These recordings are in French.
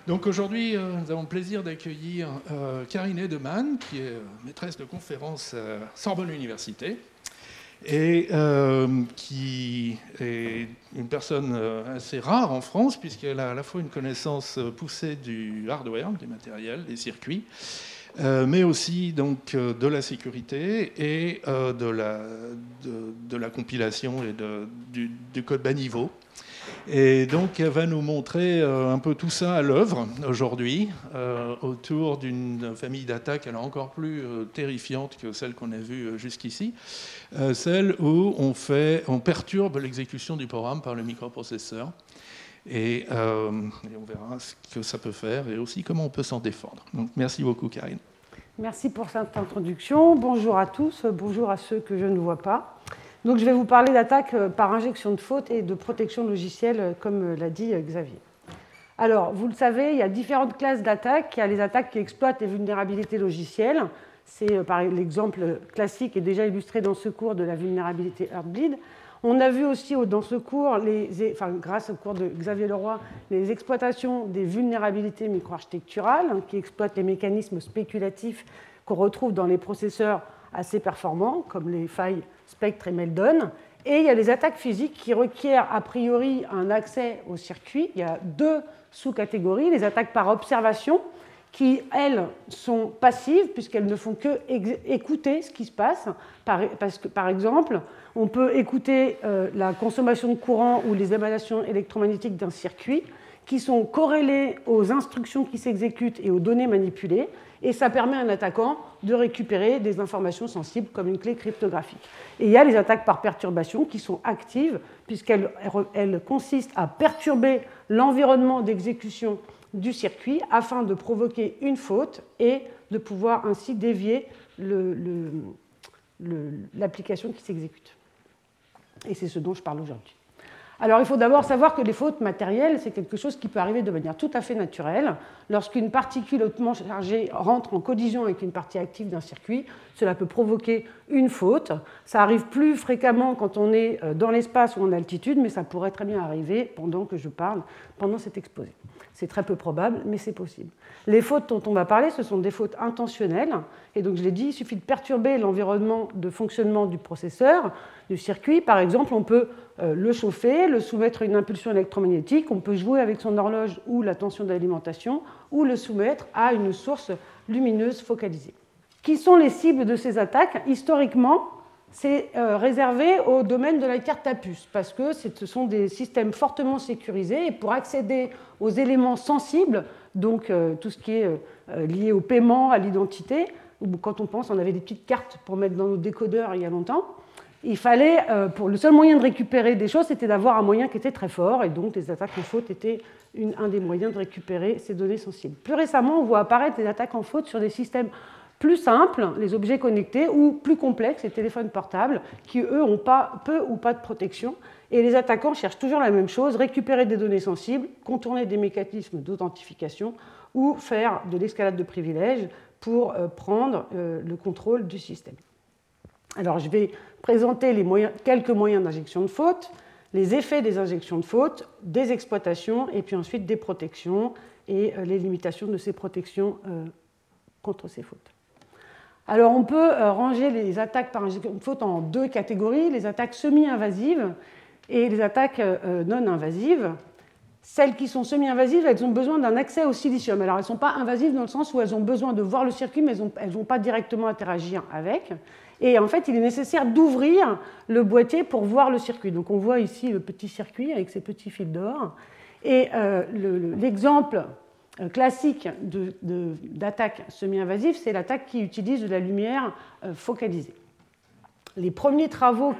Donc aujourd'hui, nous avons le plaisir d'accueillir Karine Edeman, qui est maîtresse de conférence à Sorbonne Université, et qui est une personne assez rare en France, puisqu'elle a à la fois une connaissance poussée du hardware, du matériel, des circuits, mais aussi donc, de la sécurité et de la compilation et du code bas niveau. Et donc, elle va nous montrer un peu tout ça à l'œuvre aujourd'hui, autour d'une famille d'attaques alors encore plus terrifiante que celle qu'on a vue jusqu'ici, celle où on perturbe l'exécution du programme par le microprocesseur. Et on verra ce que ça peut faire et aussi comment on peut s'en défendre. Donc, merci beaucoup, Karine. Merci pour cette introduction. Bonjour à tous, bonjour à ceux que je ne vois pas. Donc, je vais vous parler d'attaque par injection de faute et de protection logicielle, comme l'a dit Xavier. Alors, vous le savez, il y a différentes classes d'attaques. Il y a les attaques qui exploitent les vulnérabilités logicielles. C'est par l'exemple classique et déjà illustré dans ce cours de la vulnérabilité Heartbleed. On a vu aussi dans ce cours, grâce au cours de Xavier Leroy, les exploitations des vulnérabilités microarchitecturales qui exploitent les mécanismes spéculatifs qu'on retrouve dans les processeurs assez performants, comme les failles Spectre et Meldon. Et il y a les attaques physiques qui requièrent a priori un accès au circuit. Il y a deux sous-catégories, les attaques par observation, qui, elles, sont passives, puisqu'elles ne font que écouter ce qui se passe. Parce que, par exemple, on peut écouter la consommation de courant ou les émanations électromagnétiques d'un circuit, qui sont corrélées aux instructions qui s'exécutent et aux données manipulées, et ça permet à un attaquant de récupérer des informations sensibles comme une clé cryptographique. Et il y a les attaques par perturbation qui sont actives, puisqu'elles consistent à perturber l'environnement d'exécution du circuit afin de provoquer une faute et de pouvoir ainsi dévier l'application qui s'exécute. Et c'est ce dont je parle aujourd'hui. Alors, il faut d'abord savoir que les fautes matérielles, c'est quelque chose qui peut arriver de manière tout à fait naturelle. Lorsqu'une particule hautement chargée rentre en collision avec une partie active d'un circuit, cela peut provoquer une faute. Ça arrive plus fréquemment quand on est dans l'espace ou en altitude, mais ça pourrait très bien arriver pendant que je parle, pendant cet exposé. C'est très peu probable, mais c'est possible. Les fautes dont on va parler, ce sont des fautes intentionnelles. Et donc, je l'ai dit, il suffit de perturber l'environnement de fonctionnement du processeur, du circuit. Par exemple, on peut le chauffer, le soumettre à une impulsion électromagnétique, on peut jouer avec son horloge ou la tension d'alimentation, ou le soumettre à une source lumineuse focalisée. Qui sont les cibles de ces attaques ? Historiquement, c'est réservé au domaine de la carte à puce, parce que ce sont des systèmes fortement sécurisés, et pour accéder aux éléments sensibles, donc tout ce qui est lié au paiement, à l'identité, ou quand on avait des petites cartes pour mettre dans nos décodeurs il y a longtemps, il fallait, le seul moyen de récupérer des choses, c'était d'avoir un moyen qui était très fort, et donc les attaques en faute étaient un des moyens de récupérer ces données sensibles. Plus récemment, on voit apparaître des attaques en faute sur des systèmes plus simples, les objets connectés, ou plus complexes, les téléphones portables, qui, eux, ont peu ou pas de protection. Et les attaquants cherchent toujours la même chose, récupérer des données sensibles, contourner des mécanismes d'authentification, ou faire de l'escalade de privilèges pour prendre le contrôle du système. Alors, je vais présenter quelques moyens d'injection de faute, les effets des injections de faute, des exploitations, et puis ensuite des protections et les limitations de ces protections contre ces fautes. Alors, on peut ranger les attaques par injection de faute en deux catégories, les attaques semi-invasives et les attaques non-invasives. Celles qui sont semi-invasives, elles ont besoin d'un accès au silicium. Alors, elles ne sont pas invasives dans le sens où elles ont besoin de voir le circuit, mais elles ne vont pas directement interagir avec. Et en fait, il est nécessaire d'ouvrir le boîtier pour voir le circuit. Donc, on voit ici le petit circuit avec ses petits fils d'or. Et l'exemple classique d'attaque semi-invasive, c'est l'attaque qui utilise de la lumière focalisée. Les premiers travaux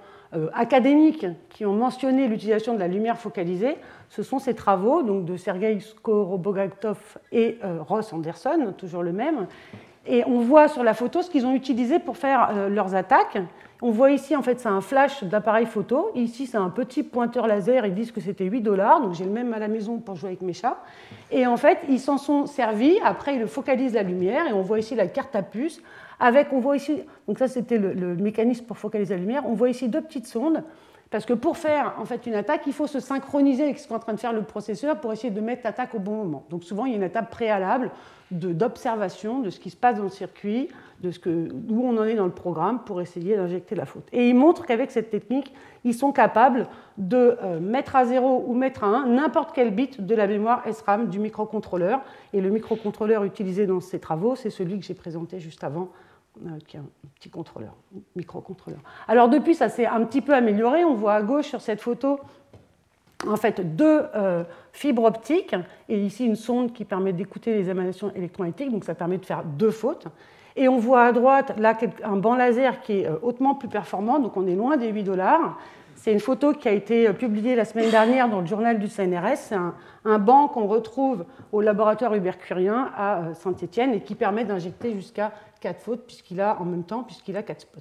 académiques qui ont mentionné l'utilisation de la lumière focalisée, ce sont ces travaux donc, de Sergei Skorobogatov et Ross Anderson, toujours le même. Et on voit sur la photo ce qu'ils ont utilisé pour faire leurs attaques. On voit ici, en fait, c'est un flash d'appareil photo. Ici, c'est un petit pointeur laser. Ils disent que c'était $8. Donc, j'ai le même à la maison pour jouer avec mes chats. Et en fait, ils s'en sont servis. Après, ils focalisent la lumière. Et on voit ici la carte à puce. On voit ici, donc ça, c'était le mécanisme pour focaliser la lumière. On voit ici deux petites sondes parce que pour faire en fait une attaque, il faut se synchroniser avec ce qu'est en train de faire le processeur pour essayer de mettre l'attaque au bon moment. Donc souvent, il y a une étape préalable d'observation de ce qui se passe dans le circuit, d'où on en est dans le programme pour essayer d'injecter la faute. Et ils montrent qu'avec cette technique, ils sont capables de mettre à 0 ou mettre à 1 n'importe quel bit de la mémoire SRAM du microcontrôleur. Et le microcontrôleur utilisé dans ces travaux, c'est celui que j'ai présenté juste avant, qui est un petit contrôleur, microcontrôleur. Alors depuis, ça s'est un petit peu amélioré. On voit à gauche sur cette photo en fait 2 fibres optiques et ici une sonde qui permet d'écouter les émanations électromagnétiques, donc ça permet de faire 2 fautes. Et on voit à droite là un banc laser qui est hautement plus performant, donc on est loin des $8. C'est une photo qui a été publiée la semaine dernière dans le journal du CNRS. C'est un banc qu'on retrouve au laboratoire Hubert-Curien à Saint-Étienne et qui permet d'injecter jusqu'à 4 fautes puisqu'il a 4 spots.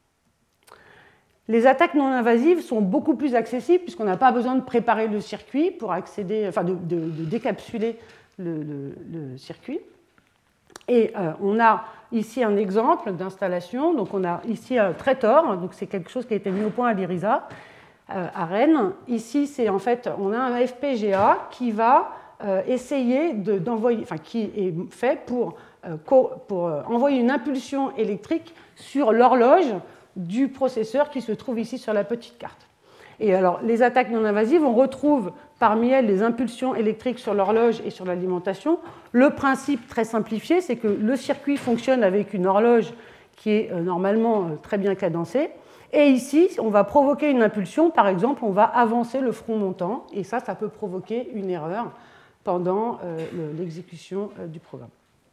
Les attaques non invasives sont beaucoup plus accessibles puisqu'on n'a pas besoin de préparer le circuit pour accéder, enfin de décapsuler le circuit. Et on a ici un exemple d'installation. Donc on a ici un Traitor, donc c'est quelque chose qui a été mis au point à l'IRISA à Rennes. Ici, c'est en fait, on a un FPGA qui va essayer d'envoyer, enfin qui est fait pour envoyer une impulsion électrique sur l'horloge du processeur qui se trouve ici sur la petite carte. Et alors, les attaques non invasives, on retrouve parmi elles les impulsions électriques sur l'horloge et sur l'alimentation. Le principe très simplifié, c'est que le circuit fonctionne avec une horloge qui est normalement très bien cadencée. Et ici, on va provoquer une impulsion, par exemple, on va avancer le front montant, et ça peut provoquer une erreur pendant l'exécution du programme.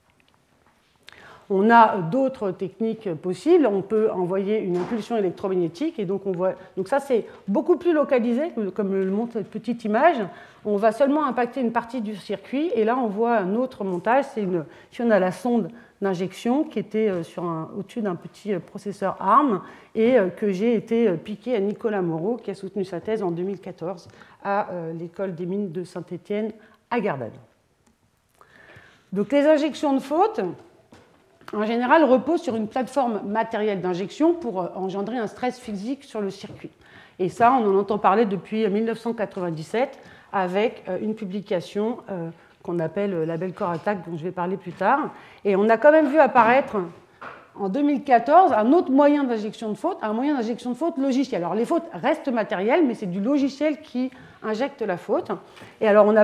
On a d'autres techniques possibles. On peut envoyer une impulsion électromagnétique. Et donc, ça, c'est beaucoup plus localisé, comme le montre cette petite image. On va seulement impacter une partie du circuit. Et là, on voit un autre montage. Si on a la sonde d'injection qui était au-dessus d'un petit processeur ARM et que j'ai été piqué à Nicolas Moreau, qui a soutenu sa thèse en 2014 à l'école des mines de Saint-Étienne à Gardanne. Donc, les injections de faute, en général, repose sur une plateforme matérielle d'injection pour engendrer un stress physique sur le circuit. Et ça, on en entend parler depuis 1997 avec une publication qu'on appelle Label Core Attack, dont je vais parler plus tard. Et on a quand même vu apparaître en 2014 un autre moyen d'injection de faute, un moyen d'injection de faute logiciel. Alors les fautes restent matérielles, mais c'est du logiciel qui injecte la faute. Et alors il y a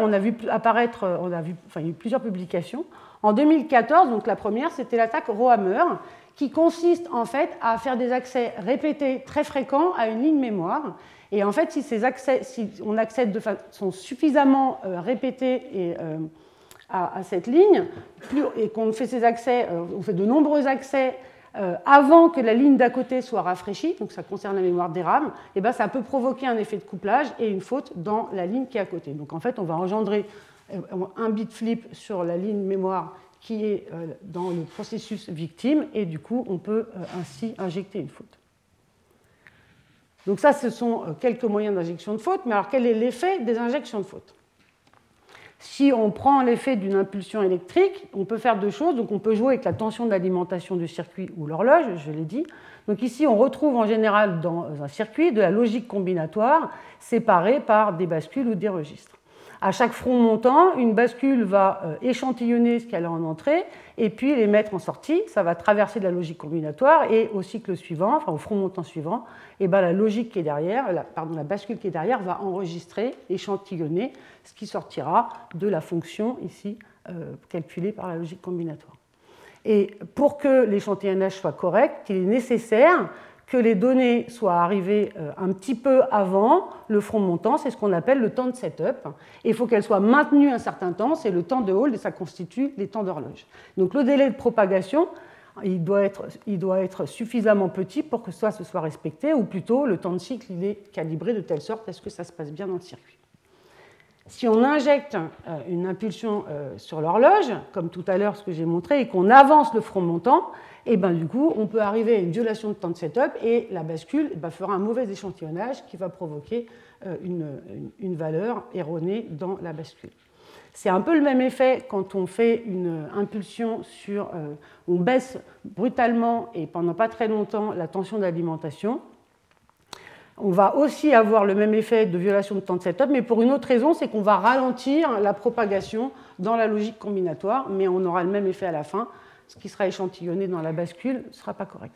eu plusieurs publications. En 2014, donc la première, c'était l'attaque Rohammer, qui consiste en fait à faire des accès répétés très fréquents à une ligne mémoire. Et en fait, si on accède de façon suffisamment répétée à cette ligne, et qu'on fait ces accès, on fait de nombreux accès avant que la ligne d'à côté soit rafraîchie, donc ça concerne la mémoire DRAM, et ben ça peut provoquer un effet de couplage et une faute dans la ligne qui est à côté. Donc en fait, on va engendrer un bit flip sur la ligne mémoire qui est dans le processus victime, et du coup, on peut ainsi injecter une faute. Donc ça, ce sont quelques moyens d'injection de faute, mais alors quel est l'effet des injections de faute ? Si on prend l'effet d'une impulsion électrique, on peut faire 2 choses. Donc on peut jouer avec la tension d'alimentation du circuit ou l'horloge, je l'ai dit. Donc ici, on retrouve en général dans un circuit de la logique combinatoire séparée par des bascules ou des registres. À chaque front montant, une bascule va échantillonner ce qu'elle a en entrée et puis les mettre en sortie. Ça va traverser de la logique combinatoire et au cycle suivant, enfin au front montant suivant, et ben la logique qui est derrière, la bascule qui est derrière va enregistrer, échantillonner ce qui sortira de la fonction ici calculée par la logique combinatoire. Et pour que l'échantillonnage soit correct, il est nécessaire que les données soient arrivées un petit peu avant le front montant, c'est ce qu'on appelle le temps de setup. Et il faut qu'elles soient maintenues un certain temps, c'est le temps de hold, et ça constitue les temps d'horloge. Donc le délai de propagation, il doit être suffisamment petit pour que ça se soit respecté, ou plutôt le temps de cycle, il est calibré de telle sorte à ce que ça se passe bien dans le circuit. Si on injecte une impulsion sur l'horloge, comme tout à l'heure ce que j'ai montré, et qu'on avance le front montant, et ben, du coup, on peut arriver à une violation de temps de setup et la bascule fera un mauvais échantillonnage qui va provoquer une valeur erronée dans la bascule. C'est un peu le même effet quand on fait une impulsion on baisse brutalement et pendant pas très longtemps la tension d'alimentation. On va aussi avoir le même effet de violation de temps de setup, mais pour une autre raison, c'est qu'on va ralentir la propagation dans la logique combinatoire, mais on aura le même effet à la fin. Ce qui sera échantillonné dans la bascule ne sera pas correct.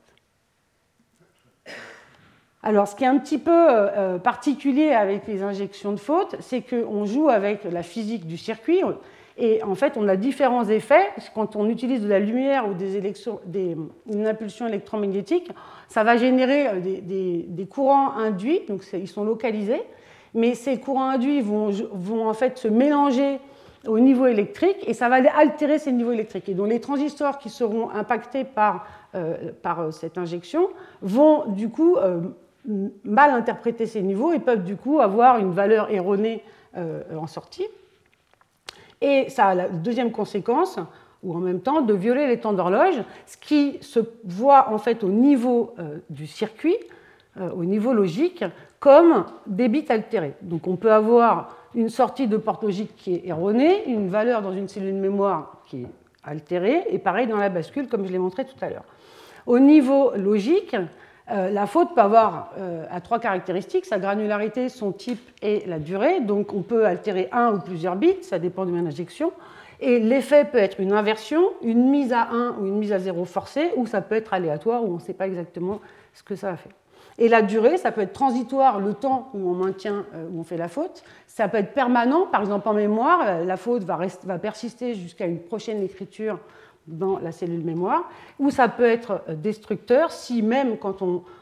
Alors, ce qui est un petit peu particulier avec les injections de faute, c'est qu'on joue avec la physique du circuit, et en fait, on a différents effets. Quand on utilise de la lumière ou une impulsion électromagnétique, ça va générer des courants induits, donc ils sont localisés, mais ces courants induits vont en fait se mélanger au niveau électrique et ça va altérer ces niveaux électriques. Et donc les transistors qui seront impactés par cette injection vont du coup mal interpréter ces niveaux et peuvent du coup avoir une valeur erronée en sortie. Et ça a la deuxième conséquence, ou en même temps, de violer les temps d'horloge, ce qui se voit en fait au niveau du circuit, au niveau logique, comme des bits altérés. Donc on peut avoir une sortie de porte logique qui est erronée, une valeur dans une cellule de mémoire qui est altérée, et pareil dans la bascule, comme je l'ai montré tout à l'heure. Au niveau logique, la faute peut avoir à trois caractéristiques, sa granularité, son type et la durée. Donc on peut altérer un ou plusieurs bits, ça dépend de l'injection. Et l'effet peut être une inversion, une mise à 1 ou une mise à 0 forcée, ou ça peut être aléatoire, où on ne sait pas exactement ce que ça va faire. Et la durée, ça peut être transitoire, le temps où on maintient, où on fait la faute. Ça peut être permanent, par exemple en mémoire, la faute va persister jusqu'à une prochaine écriture dans la cellule mémoire, ou ça peut être destructeur si même quand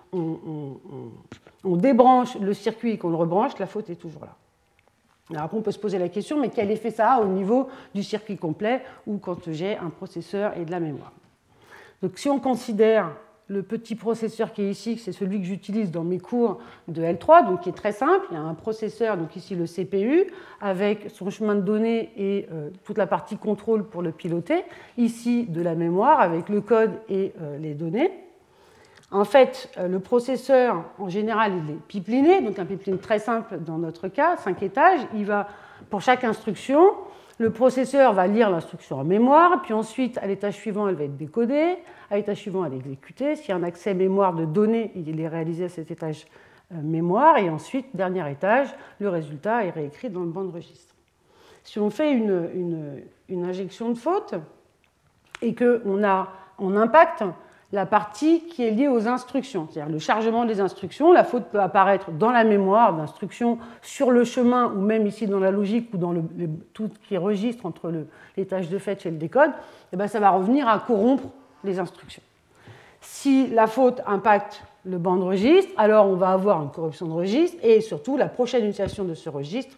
on débranche le circuit et qu'on le rebranche, la faute est toujours là. Alors après, on peut se poser la question, mais quel effet ça a au niveau du circuit complet ou quand j'ai un processeur et de la mémoire? Donc si on considère le petit processeur qui est ici, c'est celui que j'utilise dans mes cours de L3, donc qui est très simple. Il y a un processeur, donc ici le CPU, avec son chemin de données et toute la partie contrôle pour le piloter. Ici, de la mémoire avec le code et les données. En fait, le processeur, en général, il est pipeliné, donc un pipeline très simple dans notre cas, 5 étages. Il va, pour chaque instruction, le processeur va lire l'instruction en mémoire, puis ensuite, à l'étage suivant, elle va être décodée, à l'étage suivant, elle est exécutée. S'il y a un accès mémoire de données, il est réalisé à cet étage mémoire, et ensuite, dernier étage, le résultat est réécrit dans le banc de registre. Si on fait une injection de faute et qu'on impacte la partie qui est liée aux instructions, c'est-à-dire le chargement des instructions. La faute peut apparaître dans la mémoire d'instructions, sur le chemin, ou même ici dans la logique, ou dans tout ce qui est registre entre les tâches de fetch et le décode, et bien ça va revenir à corrompre les instructions. Si la faute impacte le banc de registre, alors on va avoir une corruption de registre, et surtout la prochaine utilisation de ce registre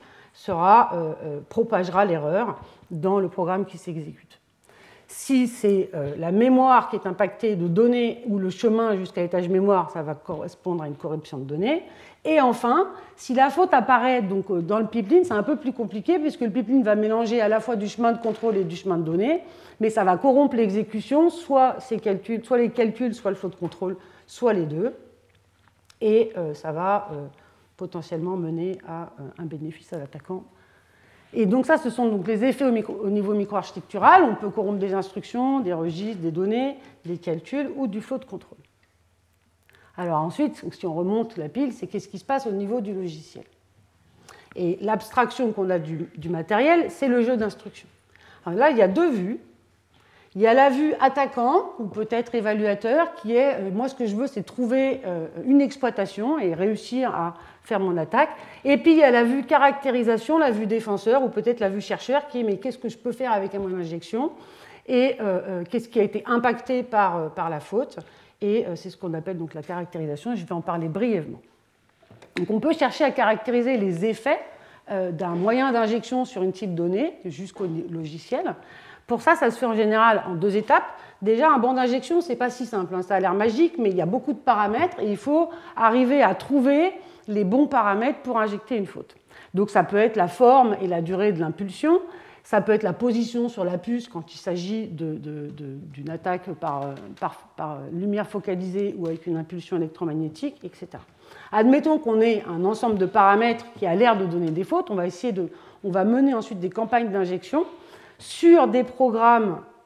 propagera l'erreur dans le programme qui s'exécute. Si c'est la mémoire qui est impactée de données ou le chemin jusqu'à l'étage mémoire, ça va correspondre à une corruption de données. Et enfin, si la faute apparaît donc, dans le pipeline, c'est un peu plus compliqué puisque le pipeline va mélanger à la fois du chemin de contrôle et du chemin de données, mais ça va corrompre l'exécution, soit les calculs, soit le flow de contrôle, soit les deux. Et ça va potentiellement mener à un bénéfice à l'attaquant. Et donc ça, ce sont donc les effets au niveau microarchitectural. On peut corrompre des instructions, des registres, des données, des calculs ou du flow de contrôle. Alors ensuite, si on remonte la pile, c'est qu'est-ce qui se passe au niveau du logiciel. Et l'abstraction qu'on a du matériel, c'est le jeu d'instructions. Alors là, il y a deux vues. Il y a la vue attaquant, ou peut-être évaluateur, qui est, moi ce que je veux, c'est trouver une exploitation et réussir à faire mon attaque. Et puis il y a la vue caractérisation, la vue défenseur, ou peut-être la vue chercheur, qui est, mais qu'est-ce que je peux faire avec un moyen d'injection et qu'est-ce qui a été impacté par la faute. Et c'est ce qu'on appelle donc la caractérisation, je vais en parler brièvement. Donc on peut chercher à caractériser les effets d'un moyen d'injection sur une type donnée jusqu'au logiciel. Pour ça, ça se fait en général en deux étapes. Déjà, un banc d'injection, ce n'est pas si simple. Ça a l'air magique, mais il y a beaucoup de paramètres et il faut arriver à trouver les bons paramètres pour injecter une faute. Donc ça peut être la forme et la durée de l'impulsion, ça peut être la position sur la puce quand il s'agit d'une attaque par lumière focalisée ou avec une impulsion électromagnétique, etc. Admettons qu'on ait un ensemble de paramètres qui a l'air de donner des fautes, on va mener ensuite des campagnes d'injection sur des programmes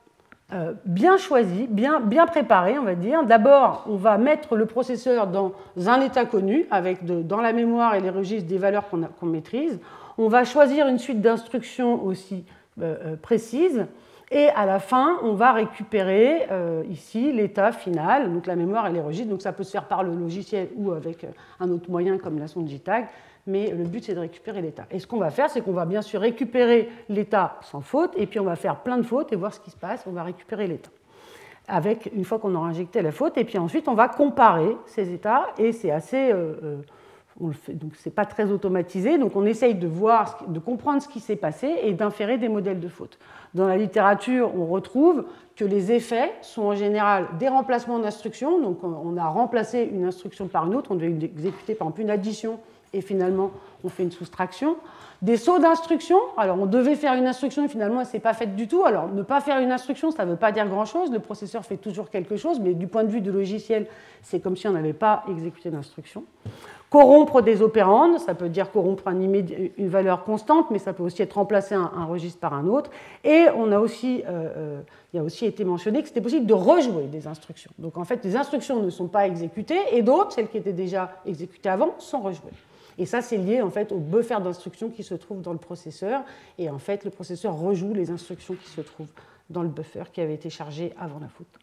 bien choisi, bien préparé, on va dire. D'abord, on va mettre le processeur dans un état connu, avec dans la mémoire et les registres des valeurs qu'on maîtrise. On va choisir une suite d'instructions aussi précises. Et à la fin, on va récupérer ici l'état final, donc la mémoire et les registres. Donc ça peut se faire par le logiciel ou avec un autre moyen comme la sonde JTAG, mais le but c'est de récupérer l'état. Et ce qu'on va faire, c'est qu'on va bien sûr récupérer l'état sans faute, et puis on va faire plein de fautes et voir ce qui se passe, on va récupérer l'état. Une fois qu'on aura injecté la faute, et puis ensuite on va comparer ces états, et c'est assez... on le fait, donc c'est pas très automatisé, donc on essaye de voir, de comprendre ce qui s'est passé et d'inférer des modèles de faute. Dans la littérature, on retrouve que les effets sont en général des remplacements d'instructions, donc on a remplacé une instruction par une autre, on devait exécuter par exemple une addition et finalement on fait une soustraction. Des sauts d'instructions, alors on devait faire une instruction et finalement elle ne s'est pas faite du tout. Alors ne pas faire une instruction, ça ne veut pas dire grand-chose, le processeur fait toujours quelque chose, mais du point de vue du logiciel, c'est comme si on n'avait pas exécuté d'instruction. Corrompre des opérandes, ça peut dire corrompre une valeur constante, mais ça peut aussi être remplacer un registre par un autre. Et il a aussi été mentionné que c'était possible de rejouer des instructions. Donc en fait, les instructions ne sont pas exécutées et d'autres, celles qui étaient déjà exécutées avant, sont rejouées. Et ça, c'est lié en fait au buffer d'instructions qui se trouve dans le processeur. Et en fait, le processeur rejoue les instructions qui se trouvent dans le buffer qui avait été chargé avant la faute.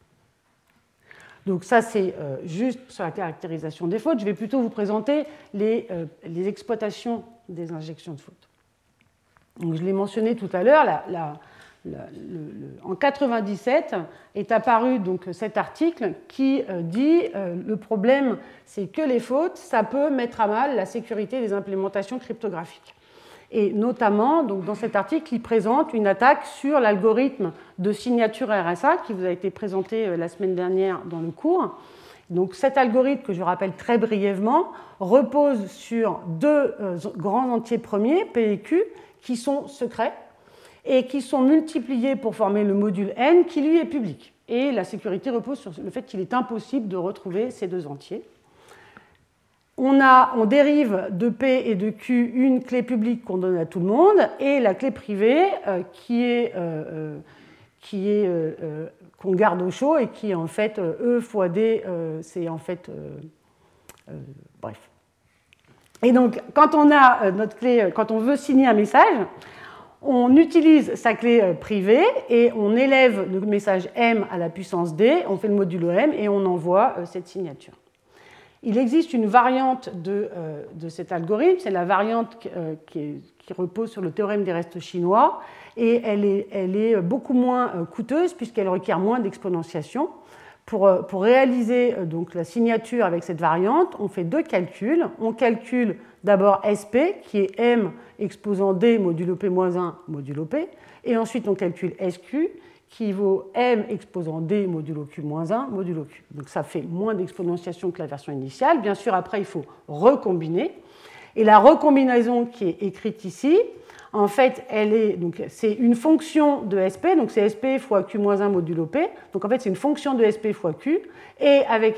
Donc ça, c'est juste sur la caractérisation des fautes. Je vais plutôt vous présenter les exploitations des injections de fautes. Donc, je l'ai mentionné tout à l'heure, en 1997 est apparu donc, cet article qui dit le problème, c'est que les fautes, ça peut mettre à mal la sécurité des implémentations cryptographiques. Et notamment, donc, dans cet article, il présente une attaque sur l'algorithme de signature RSA qui vous a été présenté la semaine dernière dans le cours. Donc, cet algorithme, que je rappelle très brièvement, repose sur deux grands entiers premiers, P et Q, qui sont secrets et qui sont multipliés pour former le module N, qui lui est public. Et la sécurité repose sur le fait qu'il est impossible de retrouver ces deux entiers. On dérive de P et de Q une clé publique qu'on donne à tout le monde et la clé privée qu'on garde au chaud et qui est en fait E fois D, c'est en fait... bref. Et donc, quand on a notre clé, quand on veut signer un message, on utilise sa clé privée et on élève le message M à la puissance D, on fait le modulo M et on envoie cette signature. Il existe une variante de cet algorithme, c'est la variante qui repose sur le théorème des restes chinois, et elle est beaucoup moins coûteuse puisqu'elle requiert moins d'exponentiation. Pour réaliser donc, la signature avec cette variante, on fait deux calculs. On calcule d'abord SP, qui est M exposant D modulo P-1 modulo P, et ensuite on calcule SQ, qui vaut M exposant D modulo Q-1 modulo Q. Donc ça fait moins d'exponentiation que la version initiale. Bien sûr, après, il faut recombiner. Et la recombinaison qui est écrite ici, en fait, c'est une fonction de SP, donc c'est SP fois Q-1 modulo P. Donc en fait, c'est une fonction de SP fois Q. Et avec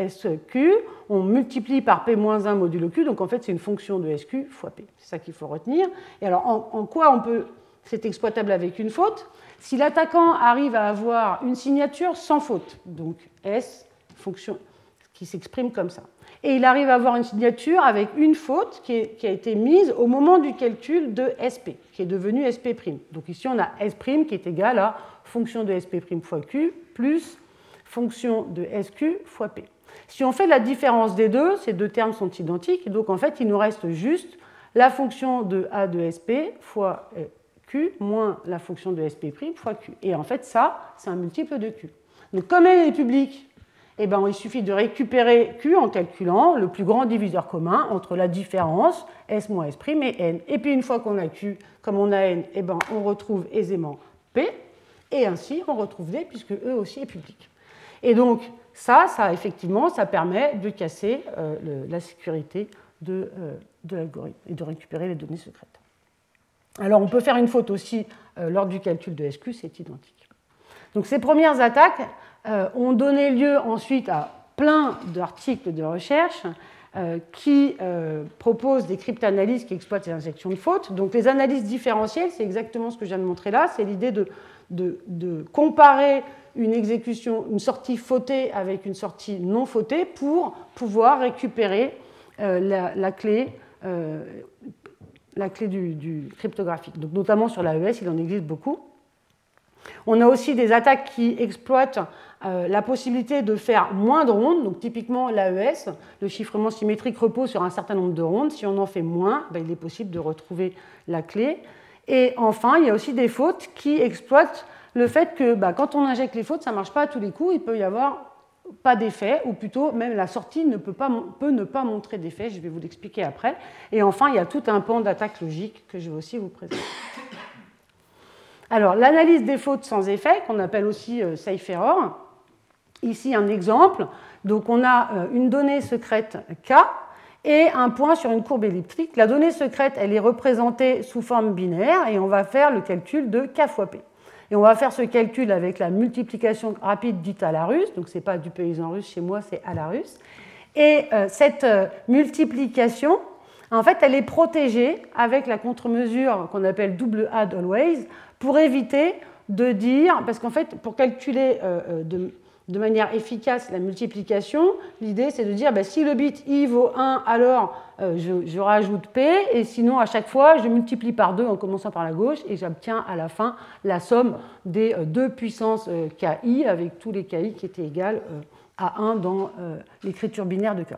SQ, on multiplie par P-1 modulo Q. Donc en fait, c'est une fonction de SQ fois P. C'est ça qu'il faut retenir. Et alors, en quoi c'est exploitable avec une faute? Si l'attaquant arrive à avoir une signature sans faute, donc S, fonction qui s'exprime comme ça, et il arrive à avoir une signature avec une faute qui a été mise au moment du calcul de SP, qui est devenu SP'. Donc ici, on a S' qui est égal à fonction de SP' fois Q plus fonction de SQ fois P. Si on fait la différence des deux, ces deux termes sont identiques, et donc en fait, il nous reste juste la fonction de A de SP fois Q moins la fonction de SP' fois Q. Et en fait, ça, c'est un multiple de Q. Donc comme elle est publique, eh ben, il suffit de récupérer Q en calculant le plus grand diviseur commun entre la différence S moins S' et N. Et puis une fois qu'on a Q, comme on a N, eh ben, on retrouve aisément P, et ainsi on retrouve D, puisque E aussi est public. Et donc ça effectivement, ça permet de casser la sécurité de l'algorithme et de récupérer les données secrètes. Alors on peut faire une faute aussi lors du calcul de SQ, c'est identique. Donc ces premières attaques ont donné lieu ensuite à plein d'articles de recherche qui propose des cryptanalyses qui exploitent les injections de fautes. Donc les analyses différentielles, c'est exactement ce que je viens de montrer là, c'est l'idée de comparer une exécution, une sortie fautée avec une sortie non fautée pour pouvoir récupérer la clé du cryptographique. Donc, notamment sur l'AES, il en existe beaucoup. On a aussi des attaques qui exploitent la possibilité de faire moins de rondes. Donc, typiquement, l'AES, le chiffrement symétrique repose sur un certain nombre de rondes. Si on en fait moins, il est possible de retrouver la clé. Et enfin, il y a aussi des fautes qui exploitent le fait que quand on injecte les fautes, ça ne marche pas à tous les coups. Il peut y avoir pas d'effet, ou plutôt même la sortie peut ne pas montrer d'effet. Je vais vous l'expliquer après. Et enfin, il y a tout un pan d'attaque logique que je vais aussi vous présenter. Alors, l'analyse des fautes sans effet, qu'on appelle aussi safe error. Ici, un exemple. Donc, on a une donnée secrète K et un point sur une courbe elliptique. La donnée secrète, elle est représentée sous forme binaire et on va faire le calcul de K fois P. Et on va faire ce calcul avec la multiplication rapide dite à la russe. Donc, ce n'est pas du paysan russe chez moi, c'est à la russe. Et cette multiplication, en fait, elle est protégée avec la contre-mesure qu'on appelle double add always pour éviter de dire, parce qu'en fait, pour calculer de manière efficace la multiplication, l'idée c'est de dire si le bit i vaut 1, alors je rajoute p, et sinon à chaque fois je multiplie par 2 en commençant par la gauche et j'obtiens à la fin la somme des 2 puissances ki avec tous les ki qui étaient égales à 1 dans l'écriture binaire de K.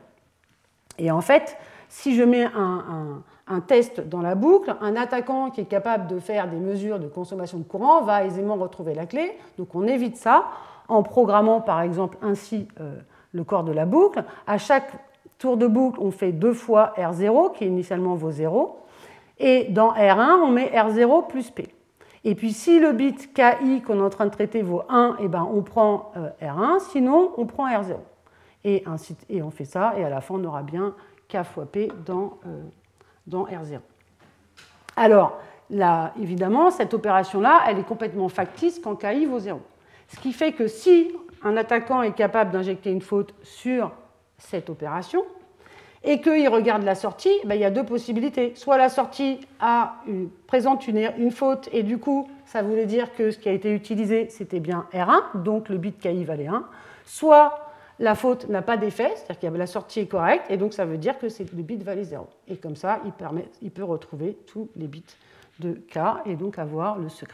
Et en fait, si je mets un test dans la boucle, un attaquant qui est capable de faire des mesures de consommation de courant va aisément retrouver la clé. Donc on évite ça en programmant par exemple ainsi le corps de la boucle. À chaque tour de boucle, on fait 2 fois R0, qui initialement vaut 0. Et dans R1, on met R0 plus P. Et puis si le bit KI qu'on est en train de traiter vaut 1, on prend R1, sinon on prend R0. Et on fait ça, et à la fin, on aura bien K fois P dans R0. Alors, là, évidemment, cette opération-là, elle est complètement factice quand KI vaut 0. Ce qui fait que si un attaquant est capable d'injecter une faute sur cette opération et qu'il regarde la sortie, il y a deux possibilités. Soit la sortie présente une faute et du coup, ça voulait dire que ce qui a été utilisé, c'était bien R1, donc le bit KI valait 1. Soit la faute n'a pas d'effet, c'est-à-dire que la sortie est correcte, et donc ça veut dire que le bit valait 0. Et comme ça, il peut retrouver tous les bits de K et donc avoir le secret.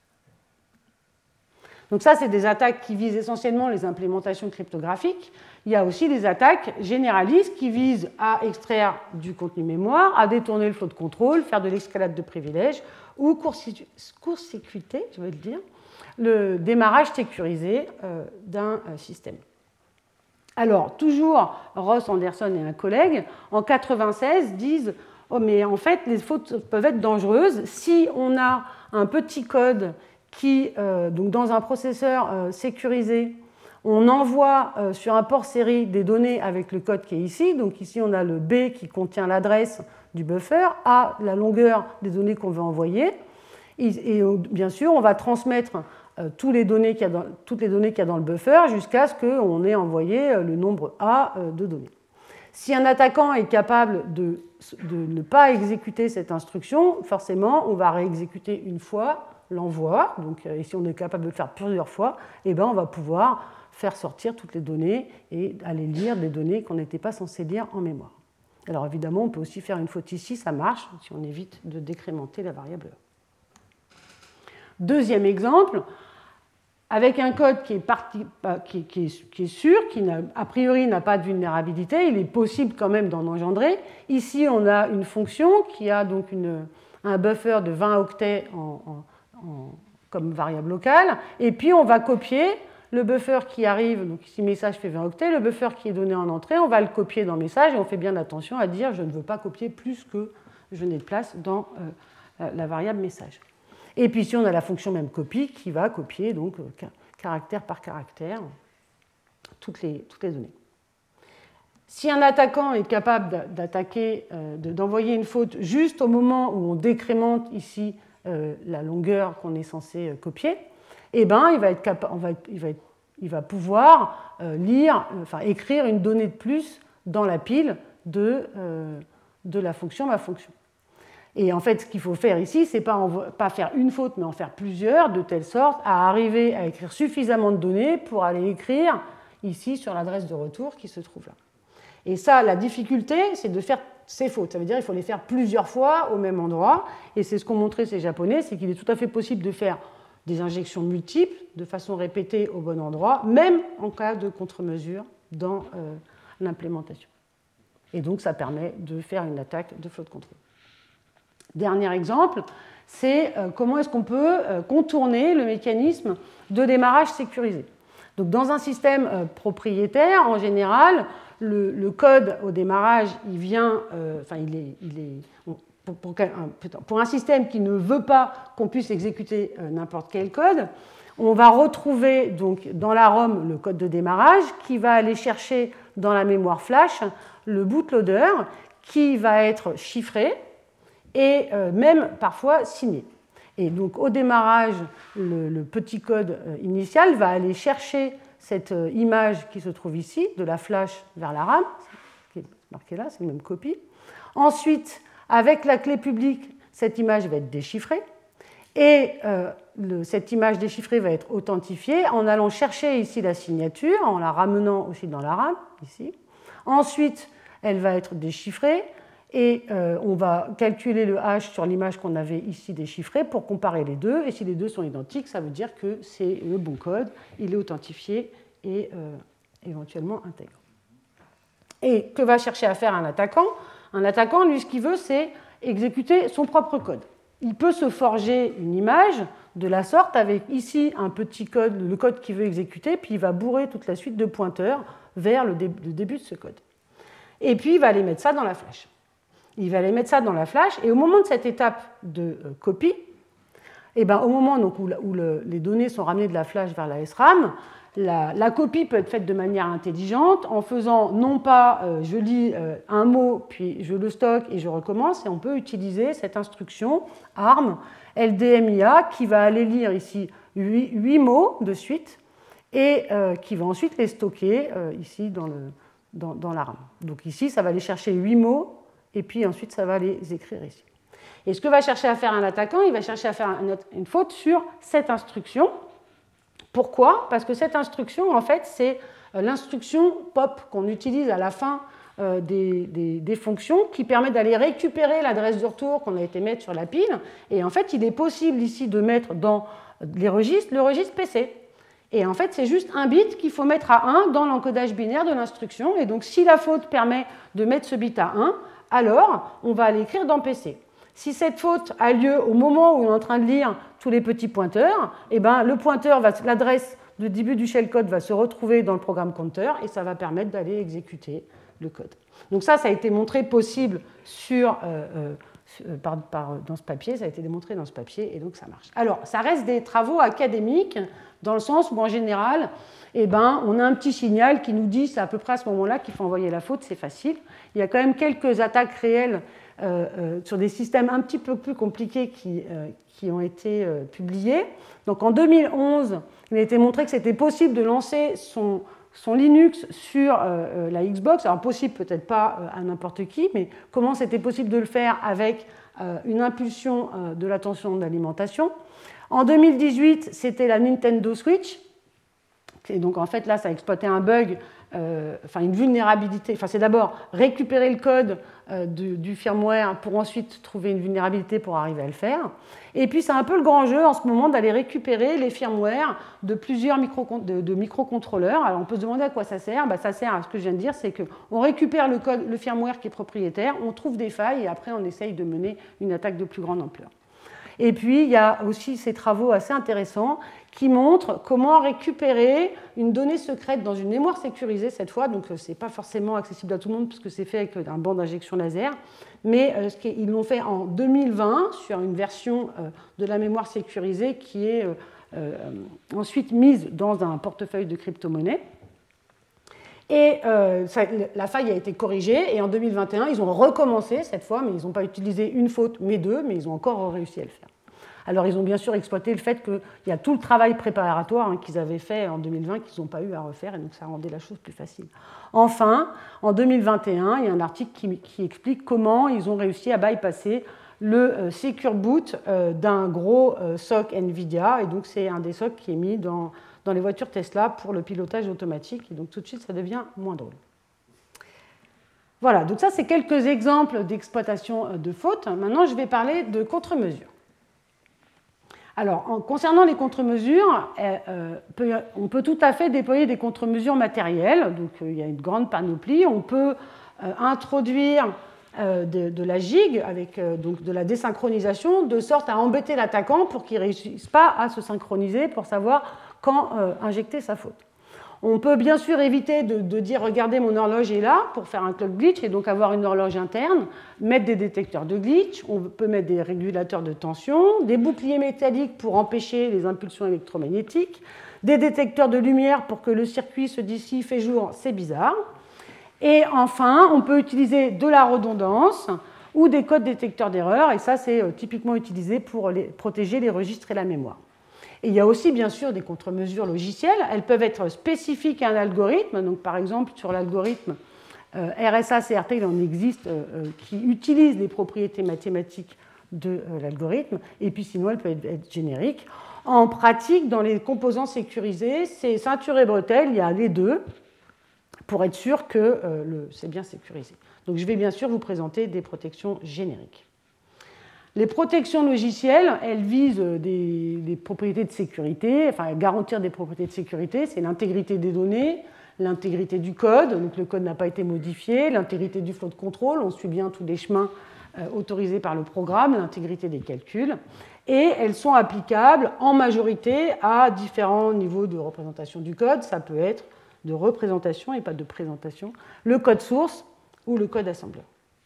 Donc ça, c'est des attaques qui visent essentiellement les implémentations cryptographiques. Il y a aussi des attaques généralistes qui visent à extraire du contenu mémoire, à détourner le flot de contrôle, faire de l'escalade de privilèges ou court-circuiter, je vais le dire, le démarrage sécurisé d'un système. Alors, toujours Ross Anderson et un collègue, en 1996, disent « Oh, mais en fait, les fautes peuvent être dangereuses si on a un petit code qui, donc dans un processeur sécurisé, on envoie sur un port série des données avec le code qui est ici. Donc ici, on a le B qui contient l'adresse du buffer, A, la longueur des données qu'on veut envoyer. Et bien sûr, on va transmettre toutes les données qu'il y a dans le buffer jusqu'à ce qu'on ait envoyé le nombre A de données. Si un attaquant est capable de ne pas exécuter cette instruction, forcément, on va réexécuter une fois l'envoi. Et si on est capable de le faire plusieurs fois, on va pouvoir faire sortir toutes les données et aller lire des données qu'on n'était pas censé lire en mémoire. Alors évidemment, on peut aussi faire une faute ici, ça marche, si on évite de décrémenter la variable E. Deuxième exemple, avec un code qui est sûr, qui a priori n'a pas de vulnérabilité, il est possible quand même d'en engendrer. Ici, on a une fonction qui a donc un buffer de 20 octets comme variable locale, et puis on va copier le buffer qui arrive, donc ici message fait 20 octets, le buffer qui est donné en entrée, on va le copier dans message, et on fait bien attention à dire je ne veux pas copier plus que je n'ai de place dans la variable message. Et puis ici on a la fonction même copie qui va copier donc caractère par caractère toutes les données. Si un attaquant est capable d'envoyer une faute juste au moment où on décrémente ici la longueur qu'on est censé copier, il va pouvoir écrire une donnée de plus dans la pile de la fonction ma fonction. Et en fait, ce qu'il faut faire ici, c'est pas faire une faute, mais en faire plusieurs, de telle sorte à arriver à écrire suffisamment de données pour aller écrire ici sur l'adresse de retour qui se trouve là. Et ça, la difficulté, c'est de faire ces fautes. Ça veut dire qu'il faut les faire plusieurs fois au même endroit. Et c'est ce qu'ont montré ces Japonais, c'est qu'il est tout à fait possible de faire des injections multiples, de façon répétée au bon endroit, même en cas de contre-mesure dans l'implémentation. Et donc, ça permet de faire une attaque de flow control. Dernier exemple, c'est comment est-ce qu'on peut contourner le mécanisme de démarrage sécurisé. Donc, dans un système propriétaire, en général, le code au démarrage, il vient, pour un système qui ne veut pas qu'on puisse exécuter n'importe quel code, on va retrouver donc dans la ROM le code de démarrage qui va aller chercher dans la mémoire flash le bootloader qui va être chiffré et même parfois signé. Et donc au démarrage, le petit code initial va aller chercher cette image qui se trouve ici, de la flash vers la RAM, qui est marquée là, c'est la même copie. Ensuite, avec la clé publique, cette image va être déchiffrée et cette image déchiffrée va être authentifiée en allant chercher ici la signature, en la ramenant aussi dans la RAM, ici. Ensuite, elle va être déchiffrée et on va calculer le hash sur l'image qu'on avait ici déchiffrée pour comparer les deux. Et si les deux sont identiques, ça veut dire que c'est le bon code, il est authentifié et éventuellement intègre. Et que va chercher à faire un attaquant ? Un attaquant, lui, ce qu'il veut, c'est exécuter son propre code. Il peut se forger une image de la sorte avec ici un petit code, le code qu'il veut exécuter, puis il va bourrer toute la suite de pointeurs vers le début de ce code. Et puis il va aller mettre ça dans la flash. Il va aller mettre ça dans la flash, et au moment de cette étape de copie, et ben, au moment donc, où les données sont ramenées de la flash vers la SRAM, la copie peut être faite de manière intelligente en faisant non pas je lis un mot, puis je le stocke et je recommence, et on peut utiliser cette instruction ARM LDMIA qui va aller lire ici 8 mots de suite et qui va ensuite les stocker ici dans la RAM. Donc ici, ça va aller chercher 8 mots et puis ensuite, ça va les écrire ici. Et ce que va chercher à faire un attaquant, il va chercher à faire une faute sur cette instruction. Pourquoi ? Parce que cette instruction, en fait, c'est l'instruction POP qu'on utilise à la fin des fonctions qui permet d'aller récupérer l'adresse de retour qu'on a été mettre sur la pile. Et en fait, il est possible ici de mettre dans les registres le registre PC. Et en fait, c'est juste un bit qu'il faut mettre à 1 dans l'encodage binaire de l'instruction. Et donc, si la faute permet de mettre ce bit à 1, alors on va l'écrire dans PC. Si cette faute a lieu au moment où on est en train de lire tous les petits pointeurs, eh ben, l'adresse de début du shellcode va se retrouver dans le programme counter et ça va permettre d'aller exécuter le code. Donc ça a été montré possible dans ce papier, ça a été démontré dans ce papier et donc ça marche. Alors, ça reste des travaux académiques dans le sens où en général, eh ben, on a un petit signal qui nous dit c'est à peu près à ce moment-là qu'il faut envoyer la faute, c'est facile. Il y a quand même quelques attaques réelles sur des systèmes un petit peu plus compliqués qui ont été publiés. Donc en 2011, il a été montré que c'était possible de lancer son Linux sur la Xbox. Alors possible, peut-être pas à n'importe qui, mais comment c'était possible de le faire avec une impulsion de la tension d'alimentation. En 2018, c'était la Nintendo Switch. Et donc en fait là, ça a exploité un bug, une vulnérabilité. C'est d'abord récupérer le code du firmware pour ensuite trouver une vulnérabilité pour arriver à le faire. Et puis c'est un peu le grand jeu en ce moment d'aller récupérer les firmware de plusieurs microcontrôleurs. Alors on peut se demander à quoi ça sert. Ça sert à ce que je viens de dire, c'est qu'on récupère le firmware qui est propriétaire, on trouve des failles et après on essaye de mener une attaque de plus grande ampleur. Et puis, il y a aussi ces travaux assez intéressants qui montrent comment récupérer une donnée secrète dans une mémoire sécurisée cette fois. Donc, ce n'est pas forcément accessible à tout le monde puisque c'est fait avec un banc d'injection laser. Mais ils l'ont fait en 2020 sur une version de la mémoire sécurisée qui est ensuite mise dans un portefeuille de crypto-monnaie. Et la faille a été corrigée et en 2021, ils ont recommencé cette fois, mais ils n'ont pas utilisé une faute, mais deux, mais ils ont encore réussi à le faire. Alors ils ont bien sûr exploité le fait qu'il y a tout le travail préparatoire qu'ils avaient fait en 2020 qu'ils n'ont pas eu à refaire, et donc ça rendait la chose plus facile. Enfin, en 2021, il y a un article qui explique comment ils ont réussi à bypasser le Secure Boot d'un gros SoC NVIDIA, et donc c'est un des SoC qui est mis dans les voitures Tesla pour le pilotage automatique, et donc tout de suite ça devient moins drôle. Voilà, donc ça c'est quelques exemples d'exploitation de fautes. Maintenant je vais parler de contre-mesures. Alors, concernant les contre-mesures, on peut tout à fait déployer des contre-mesures matérielles, donc il y a une grande panoplie. On peut introduire de la gigue avec donc de la désynchronisation, de sorte à embêter l'attaquant pour qu'il ne réussisse pas à se synchroniser pour savoir quand injecter sa faute. On peut bien sûr éviter de dire « regardez, mon horloge est là » pour faire un clock glitch et donc avoir une horloge interne, mettre des détecteurs de glitch, on peut mettre des régulateurs de tension, des boucliers métalliques pour empêcher les impulsions électromagnétiques, des détecteurs de lumière pour que le circuit se dise s'il fait jour, c'est bizarre. Et enfin, on peut utiliser de la redondance ou des codes détecteurs d'erreur, et ça c'est typiquement utilisé pour protéger les registres et la mémoire. Et il y a aussi bien sûr des contre-mesures logicielles. Elles peuvent être spécifiques à un algorithme. Donc, par exemple, sur l'algorithme RSA-CRT, il en existe qui utilisent les propriétés mathématiques de l'algorithme. Et puis sinon, elles peuvent être génériques. En pratique, dans les composants sécurisés, c'est ceinture et bretelles, il y a les deux pour être sûr que c'est bien sécurisé. Donc, je vais bien sûr vous présenter des protections génériques. Les protections logicielles, elles visent des propriétés de sécurité, enfin garantir des propriétés de sécurité, c'est l'intégrité des données, l'intégrité du code, donc le code n'a pas été modifié, l'intégrité du flow de contrôle, on suit bien tous les chemins autorisés par le programme, l'intégrité des calculs, et elles sont applicables en majorité à différents niveaux de représentation du code, ça peut être de représentation et pas de présentation, le code source ou le code assembleur.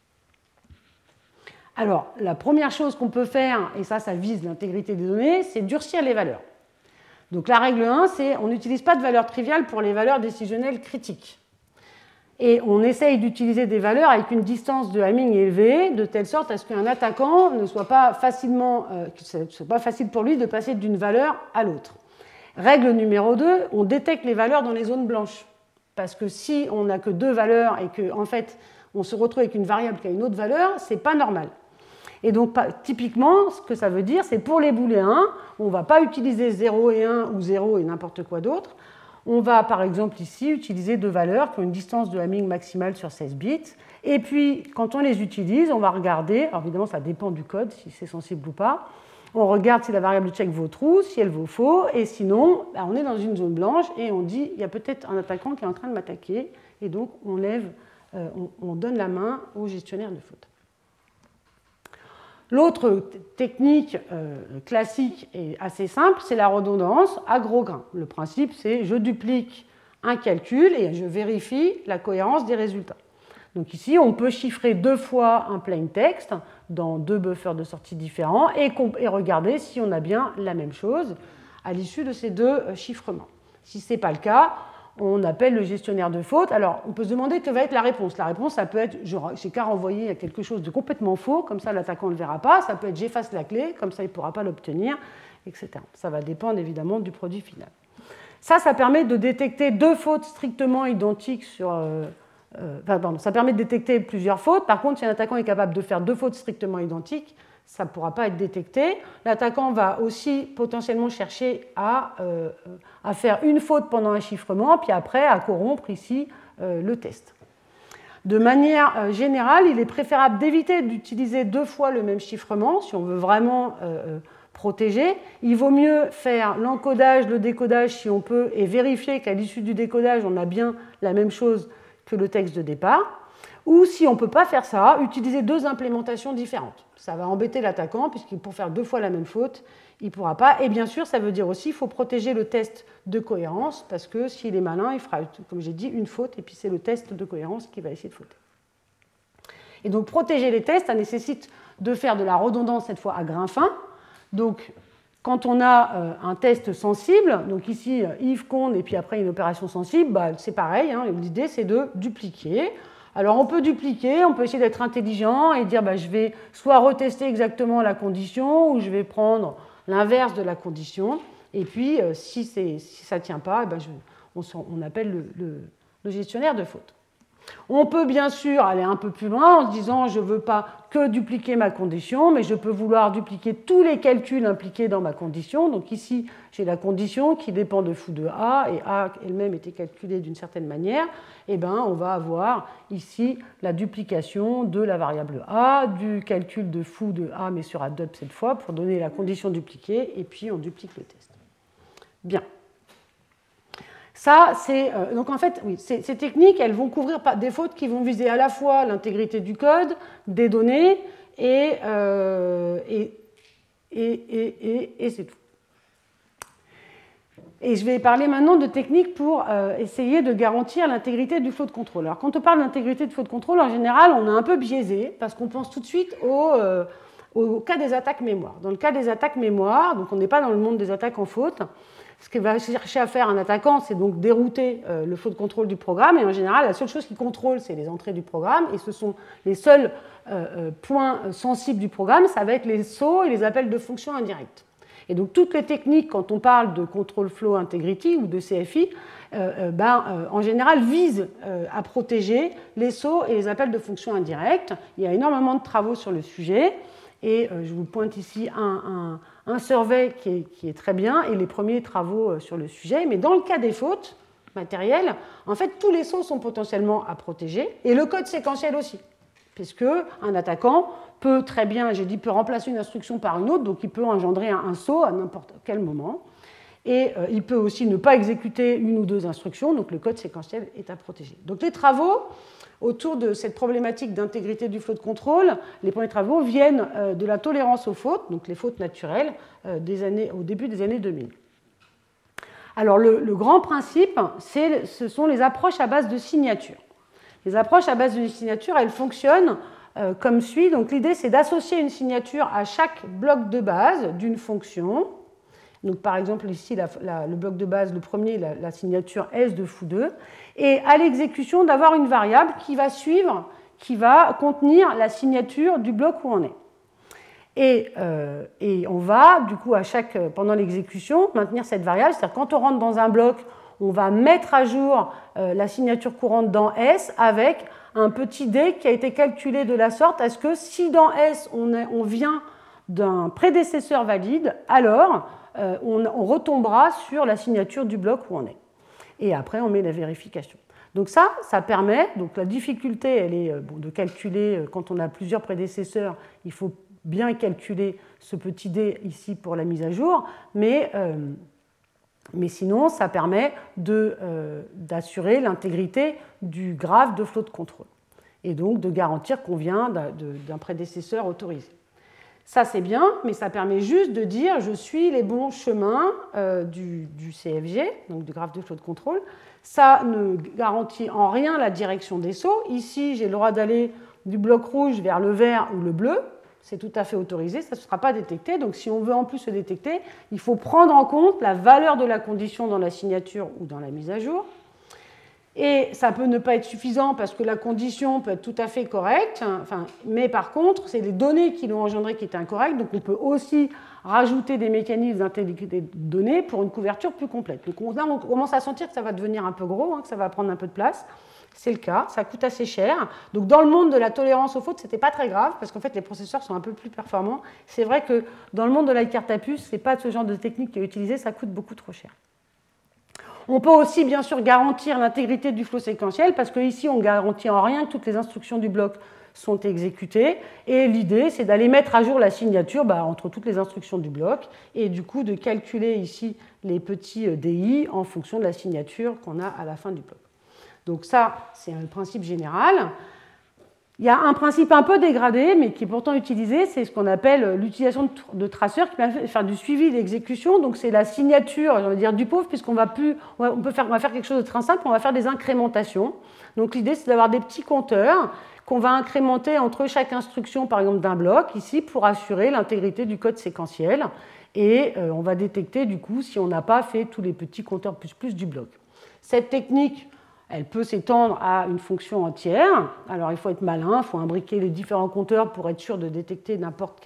Alors, la première chose qu'on peut faire, et ça vise l'intégrité des données, c'est durcir les valeurs. Donc la règle 1, c'est on n'utilise pas de valeurs triviales pour les valeurs décisionnelles critiques. Et on essaye d'utiliser des valeurs avec une distance de Hamming élevée, de telle sorte à ce qu'un attaquant ne soit pas facilement, que ce ne soit pas facile pour lui de passer d'une valeur à l'autre. Règle numéro 2, on détecte les valeurs dans les zones blanches. Parce que si on n'a que deux valeurs et qu'en fait on se retrouve avec une variable qui a une autre valeur, ce n'est pas normal. Et donc, typiquement, ce que ça veut dire, c'est pour les booléens, on ne va pas utiliser 0 et 1 ou 0 et n'importe quoi d'autre. On va, par exemple, ici, utiliser deux valeurs qui ont une distance de Hamming maximale sur 16 bits. Et puis, quand on les utilise, on va regarder, alors évidemment, ça dépend du code, si c'est sensible ou pas. On regarde si la variable check vaut true, si elle vaut faux, et sinon, on est dans une zone blanche et on dit, il y a peut-être un attaquant qui est en train de m'attaquer, et donc on donne la main au gestionnaire de faute. L'autre technique classique et assez simple, c'est la redondance à gros grains. Le principe, c'est je duplique un calcul et je vérifie la cohérence des résultats. Donc ici, on peut chiffrer deux fois un plain text dans deux buffers de sortie différents et regarder si on a bien la même chose à l'issue de ces deux chiffrements. Si ce n'est pas le cas, on appelle le gestionnaire de faute. Alors, on peut se demander que va être la réponse. La réponse, ça peut être j'ai qu'à renvoyer quelque chose de complètement faux, comme ça l'attaquant ne le verra pas. Ça peut être j'efface la clé, comme ça il ne pourra pas l'obtenir, etc. Ça va dépendre évidemment du produit final. Ça permet de détecter deux fautes strictement identiques ça permet de détecter plusieurs fautes. Par contre, si un attaquant est capable de faire deux fautes strictement identiques, ça ne pourra pas être détecté. L'attaquant va aussi potentiellement chercher à faire une faute pendant un chiffrement, puis après à corrompre ici le test. De manière générale, il est préférable d'éviter d'utiliser deux fois le même chiffrement si on veut vraiment protéger. Il vaut mieux faire l'encodage, le décodage si on peut, et vérifier qu'à l'issue du décodage, on a bien la même chose que le texte de départ. Ou si on ne peut pas faire ça, utiliser deux implémentations différentes. Ça va embêter l'attaquant, puisque pour faire deux fois la même faute, il ne pourra pas. Et bien sûr, ça veut dire aussi qu'il faut protéger le test de cohérence, parce que s'il est malin, il fera, comme j'ai dit, une faute, et puis c'est le test de cohérence qui va essayer de fauter. Et donc, protéger les tests, ça nécessite de faire de la redondance, cette fois à grain fin. Donc, quand on a un test sensible, donc ici if, con, et puis après une opération sensible, c'est pareil, l'idée c'est de dupliquer. Alors on peut dupliquer, on peut essayer d'être intelligent et dire je vais soit retester exactement la condition ou je vais prendre l'inverse de la condition. Et puis si ça ne tient pas, on appelle le gestionnaire de faute. On peut bien sûr aller un peu plus loin en se disant je ne veux pas que dupliquer ma condition, mais je peux vouloir dupliquer tous les calculs impliqués dans ma condition. Donc ici, j'ai la condition qui dépend de fou de A, et A elle-même était calculée d'une certaine manière. Et on va avoir ici la duplication de la variable A, du calcul de fou de A, mais sur addub cette fois, pour donner la condition dupliquée, et puis on duplique le test. Bien. Ça, donc en fait, oui, ces techniques, elles vont couvrir des fautes qui vont viser à la fois l'intégrité du code, des données, et c'est tout. Et je vais parler maintenant de techniques pour essayer de garantir l'intégrité du flow de contrôle. Alors, quand on parle d'intégrité du flow de contrôle, en général, on est un peu biaisé, parce qu'on pense tout de suite au cas des attaques mémoire. Dans le cas des attaques mémoire, donc on n'est pas dans le monde des attaques en faute. Ce qu'il va chercher à faire un attaquant, c'est donc dérouter le flow de contrôle du programme. Et en général, la seule chose qu'il contrôle, c'est les entrées du programme. Et ce sont les seuls points sensibles du programme, ça va être les sauts et les appels de fonctions indirectes. Et donc, toutes les techniques, quand on parle de control flow integrity ou de CFI, en général, visent à protéger les sauts et les appels de fonctions indirectes. Il y a énormément de travaux sur le sujet. Et je vous pointe ici un survey qui est très bien et les premiers travaux sur le sujet. Mais dans le cas des fautes matérielles, en fait, tous les sauts sont potentiellement à protéger et le code séquentiel aussi, puisque un attaquant peut très bien, peut remplacer une instruction par une autre, donc il peut engendrer un saut à n'importe quel moment. Et il peut aussi ne pas exécuter une ou deux instructions, donc le code séquentiel est à protéger. Donc les travaux autour de cette problématique d'intégrité du flow de contrôle, les premiers travaux viennent de la tolérance aux fautes, donc les fautes naturelles, au début des années 2000. Alors le grand principe, ce sont les approches à base de signatures. Les approches à base de signature, elles fonctionnent comme suit. Donc l'idée, c'est d'associer une signature à chaque bloc de base d'une fonction. Donc, par exemple, ici, le bloc de base, le premier, la signature S de foo2, et à l'exécution d'avoir une variable qui va suivre, qui va contenir la signature du bloc où on est. Et on va, du coup, pendant l'exécution, maintenir cette variable, c'est-à-dire quand on rentre dans un bloc, on va mettre à jour la signature courante dans S avec un petit d qui a été calculé de la sorte à ce que si dans S, on vient d'un prédécesseur valide, alors on retombera sur la signature du bloc où on est. Et après, on met la vérification. Donc ça permet, donc la difficulté, elle est de calculer, quand on a plusieurs prédécesseurs, il faut bien calculer ce petit d ici pour la mise à jour, mais sinon, ça permet d'assurer l'intégrité du graphe de flow de contrôle, et donc de garantir qu'on vient d'un prédécesseur autorisé. Ça, c'est bien, mais ça permet juste de dire je suis les bons chemins du CFG, donc du graphe de flow de contrôle. Ça ne garantit en rien la direction des sauts. Ici, j'ai le droit d'aller du bloc rouge vers le vert ou le bleu. C'est tout à fait autorisé, ça ne sera pas détecté. Donc, si on veut en plus se détecter, il faut prendre en compte la valeur de la condition dans la signature ou dans la mise à jour. Et ça peut ne pas être suffisant parce que la condition peut être tout à fait correcte, mais par contre, c'est les données qui l'ont engendrée qui étaient incorrectes, donc on peut aussi rajouter des mécanismes d'intégrité de données pour une couverture plus complète. Donc là, on commence à sentir que ça va devenir un peu gros, que ça va prendre un peu de place. C'est le cas, ça coûte assez cher. Donc dans le monde de la tolérance aux fautes, ce n'était pas très grave parce qu'en fait, les processeurs sont un peu plus performants. C'est vrai que dans le monde de la carte à puce, ce n'est pas ce genre de technique qui est utilisé, ça coûte beaucoup trop cher. On peut aussi, bien sûr, garantir l'intégrité du flow séquentiel parce qu'ici, on garantit en rien que toutes les instructions du bloc sont exécutées. Et l'idée, c'est d'aller mettre à jour la signature entre toutes les instructions du bloc et du coup de calculer ici les petits DI en fonction de la signature qu'on a à la fin du bloc. Donc ça, c'est un principe général. Il y a un principe un peu dégradé, mais qui est pourtant utilisé, c'est ce qu'on appelle l'utilisation de traceurs qui permet de faire du suivi d'exécution. Donc c'est la signature, j'ai envie de dire, du pauvre, puisqu'on va faire quelque chose de très simple, on va faire des incrémentations. Donc l'idée, c'est d'avoir des petits compteurs qu'on va incrémenter entre chaque instruction, par exemple, d'un bloc, ici, pour assurer l'intégrité du code séquentiel. Et on va détecter, du coup, si on n'a pas fait tous les petits compteurs plus du bloc. Cette technique elle peut s'étendre à une fonction entière. Alors il faut être malin, il faut imbriquer les différents compteurs pour être sûr de détecter n'importe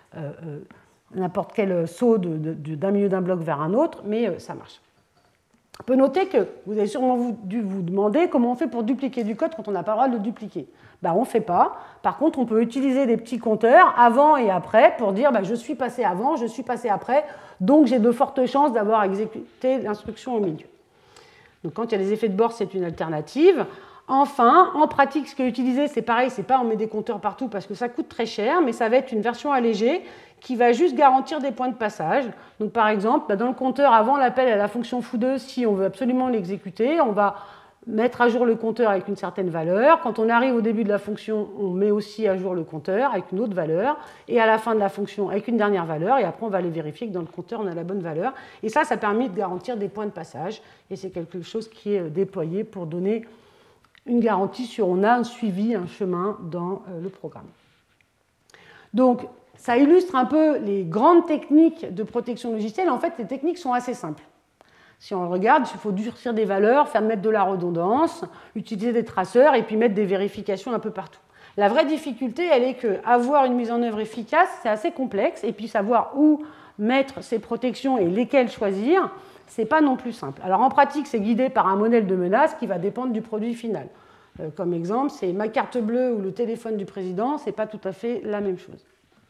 quel saut d'un milieu d'un bloc vers un autre, mais ça marche. On peut noter que vous avez sûrement dû vous demander comment on fait pour dupliquer du code quand on n'a pas le droit de le dupliquer. On ne fait pas. Par contre, on peut utiliser des petits compteurs avant et après pour dire je suis passé avant, je suis passé après, donc j'ai de fortes chances d'avoir exécuté l'instruction au milieu. Donc quand il y a des effets de bord, c'est une alternative. Enfin, en pratique, ce qui est utilisé, c'est pareil, c'est pas on met des compteurs partout parce que ça coûte très cher, mais ça va être une version allégée qui va juste garantir des points de passage. Donc par exemple, dans le compteur, avant l'appel à la fonction foo2, si on veut absolument l'exécuter, on va mettre à jour le compteur avec une certaine valeur. Quand on arrive au début de la fonction, on met aussi à jour le compteur avec une autre valeur, et à la fin de la fonction avec une dernière valeur, et après on va aller vérifier que dans le compteur on a la bonne valeur. Et ça permet de garantir des points de passage, et c'est quelque chose qui est déployé pour donner une garantie sur on a un suivi, un chemin dans le programme. Donc, ça illustre un peu les grandes techniques de protection logicielle. En fait, les techniques sont assez simples. Si on regarde, il faut durcir des valeurs, mettre de la redondance, utiliser des traceurs et puis mettre des vérifications un peu partout. La vraie difficulté, elle est qu'avoir une mise en œuvre efficace, c'est assez complexe, et puis savoir où mettre ces protections et lesquelles choisir, ce n'est pas non plus simple. Alors en pratique, c'est guidé par un modèle de menace qui va dépendre du produit final. Comme exemple, c'est ma carte bleue ou le téléphone du président, ce n'est pas tout à fait la même chose.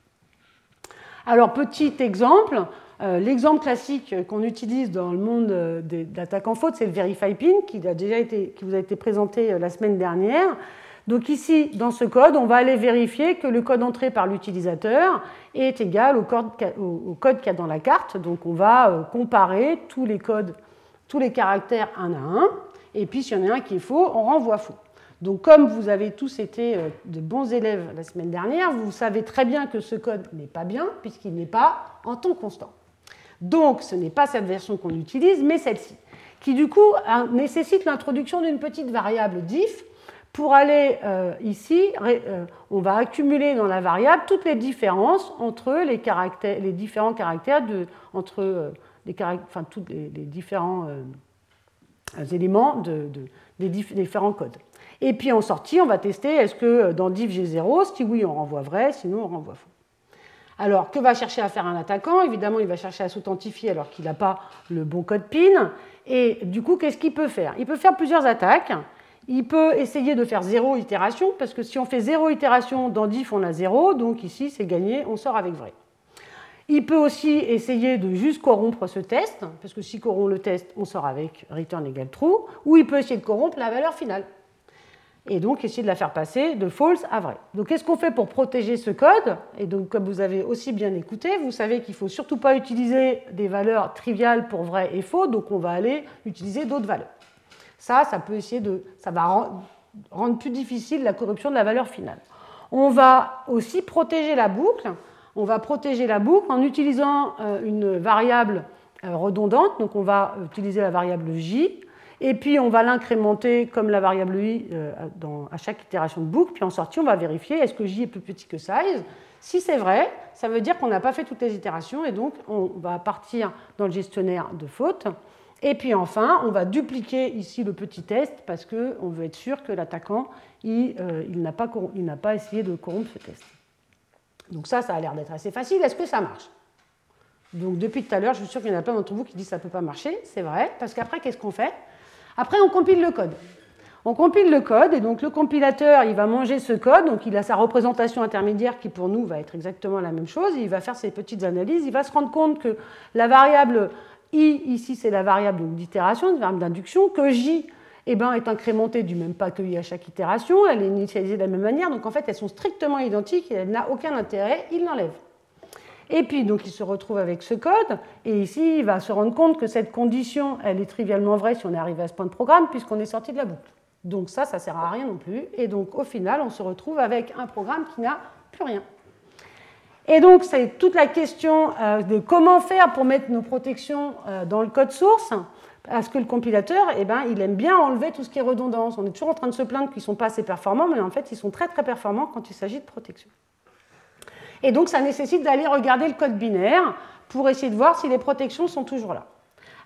Alors petit exemple, l'exemple classique qu'on utilise dans le monde des attaques en faute, c'est le Verify PIN qui vous a été présenté la semaine dernière. Donc ici, dans ce code, on va aller vérifier que le code entré par l'utilisateur est égal au code qu'il y a dans la carte. Donc on va comparer tous les caractères un à un, et puis s'il y en a un qui est faux, on renvoie faux. Donc comme vous avez tous été de bons élèves la semaine dernière, vous savez très bien que ce code n'est pas bien, puisqu'il n'est pas en temps constant. Donc ce n'est pas cette version qu'on utilise, mais celle-ci, qui du coup nécessite l'introduction d'une petite variable diff. Pour aller ici, on va accumuler dans la variable toutes les différences entre les différents caractères, tous les différents éléments des différents codes. Et puis en sortie, on va tester est-ce que dans diff j'ai 0, si oui on renvoie vrai, sinon on renvoie faux. Alors que va chercher à faire un attaquant? Évidemment, il va chercher à s'authentifier alors qu'il n'a pas le bon code PIN. Et du coup, qu'est-ce qu'il peut faire? Il peut faire plusieurs attaques. Il peut essayer de faire 0 itération, parce que si on fait 0 itération, dans diff on a 0, donc ici c'est gagné, on sort avec vrai. Il peut aussi essayer de juste corrompre ce test, parce que si corrompt le test, on sort avec return égale true, ou il peut essayer de corrompre la valeur finale, et donc essayer de la faire passer de false à vrai. Donc qu'est-ce qu'on fait pour protéger ce code? Et donc comme vous avez aussi bien écouté, vous savez qu'il ne faut surtout pas utiliser des valeurs triviales pour vrai et faux, donc on va aller utiliser d'autres valeurs. Ça va rendre plus difficile la corruption de la valeur finale. On va aussi protéger la boucle. On va protéger la boucle en utilisant une variable redondante. Donc on va utiliser la variable j, et puis on va l'incrémenter comme la variable i à chaque itération de boucle. Puis en sortie, on va vérifier est-ce que j est plus petit que size. Si c'est vrai, ça veut dire qu'on n'a pas fait toutes les itérations, et donc on va partir dans le gestionnaire de faute. Et puis enfin, on va dupliquer ici le petit test parce qu'on veut être sûr que l'attaquant il n'a pas essayé de corrompre ce test. Donc ça a l'air d'être assez facile. Est-ce que ça marche? Donc depuis tout à l'heure, je suis sûr qu'il y en a plein d'entre vous qui disent que ça ne peut pas marcher. C'est vrai, parce qu'après, qu'est-ce qu'on fait? Après, on compile le code. On compile le code, et donc le compilateur, il va manger ce code, donc il a sa représentation intermédiaire qui pour nous va être exactement la même chose. Il va faire ses petites analyses, il va se rendre compte que la variable i, ici, c'est la variable d'itération, la variable d'induction, que j est incrémentée du même pas que i à chaque itération, elle est initialisée de la même manière, donc en fait, elles sont strictement identiques et elle n'a aucun intérêt, il l'enlève. Et puis, donc, il se retrouve avec ce code, et ici, il va se rendre compte que cette condition, elle est trivialement vraie si on est arrivé à ce point de programme, puisqu'on est sorti de la boucle. Donc ça ne sert à rien non plus, et donc au final, on se retrouve avec un programme qui n'a plus rien. Et donc, c'est toute la question de comment faire pour mettre nos protections dans le code source, parce que le compilateur, il aime bien enlever tout ce qui est redondance. On est toujours en train de se plaindre qu'ils ne sont pas assez performants, mais en fait, ils sont très très performants quand il s'agit de protection. Et donc, ça nécessite d'aller regarder le code binaire pour essayer de voir si les protections sont toujours là.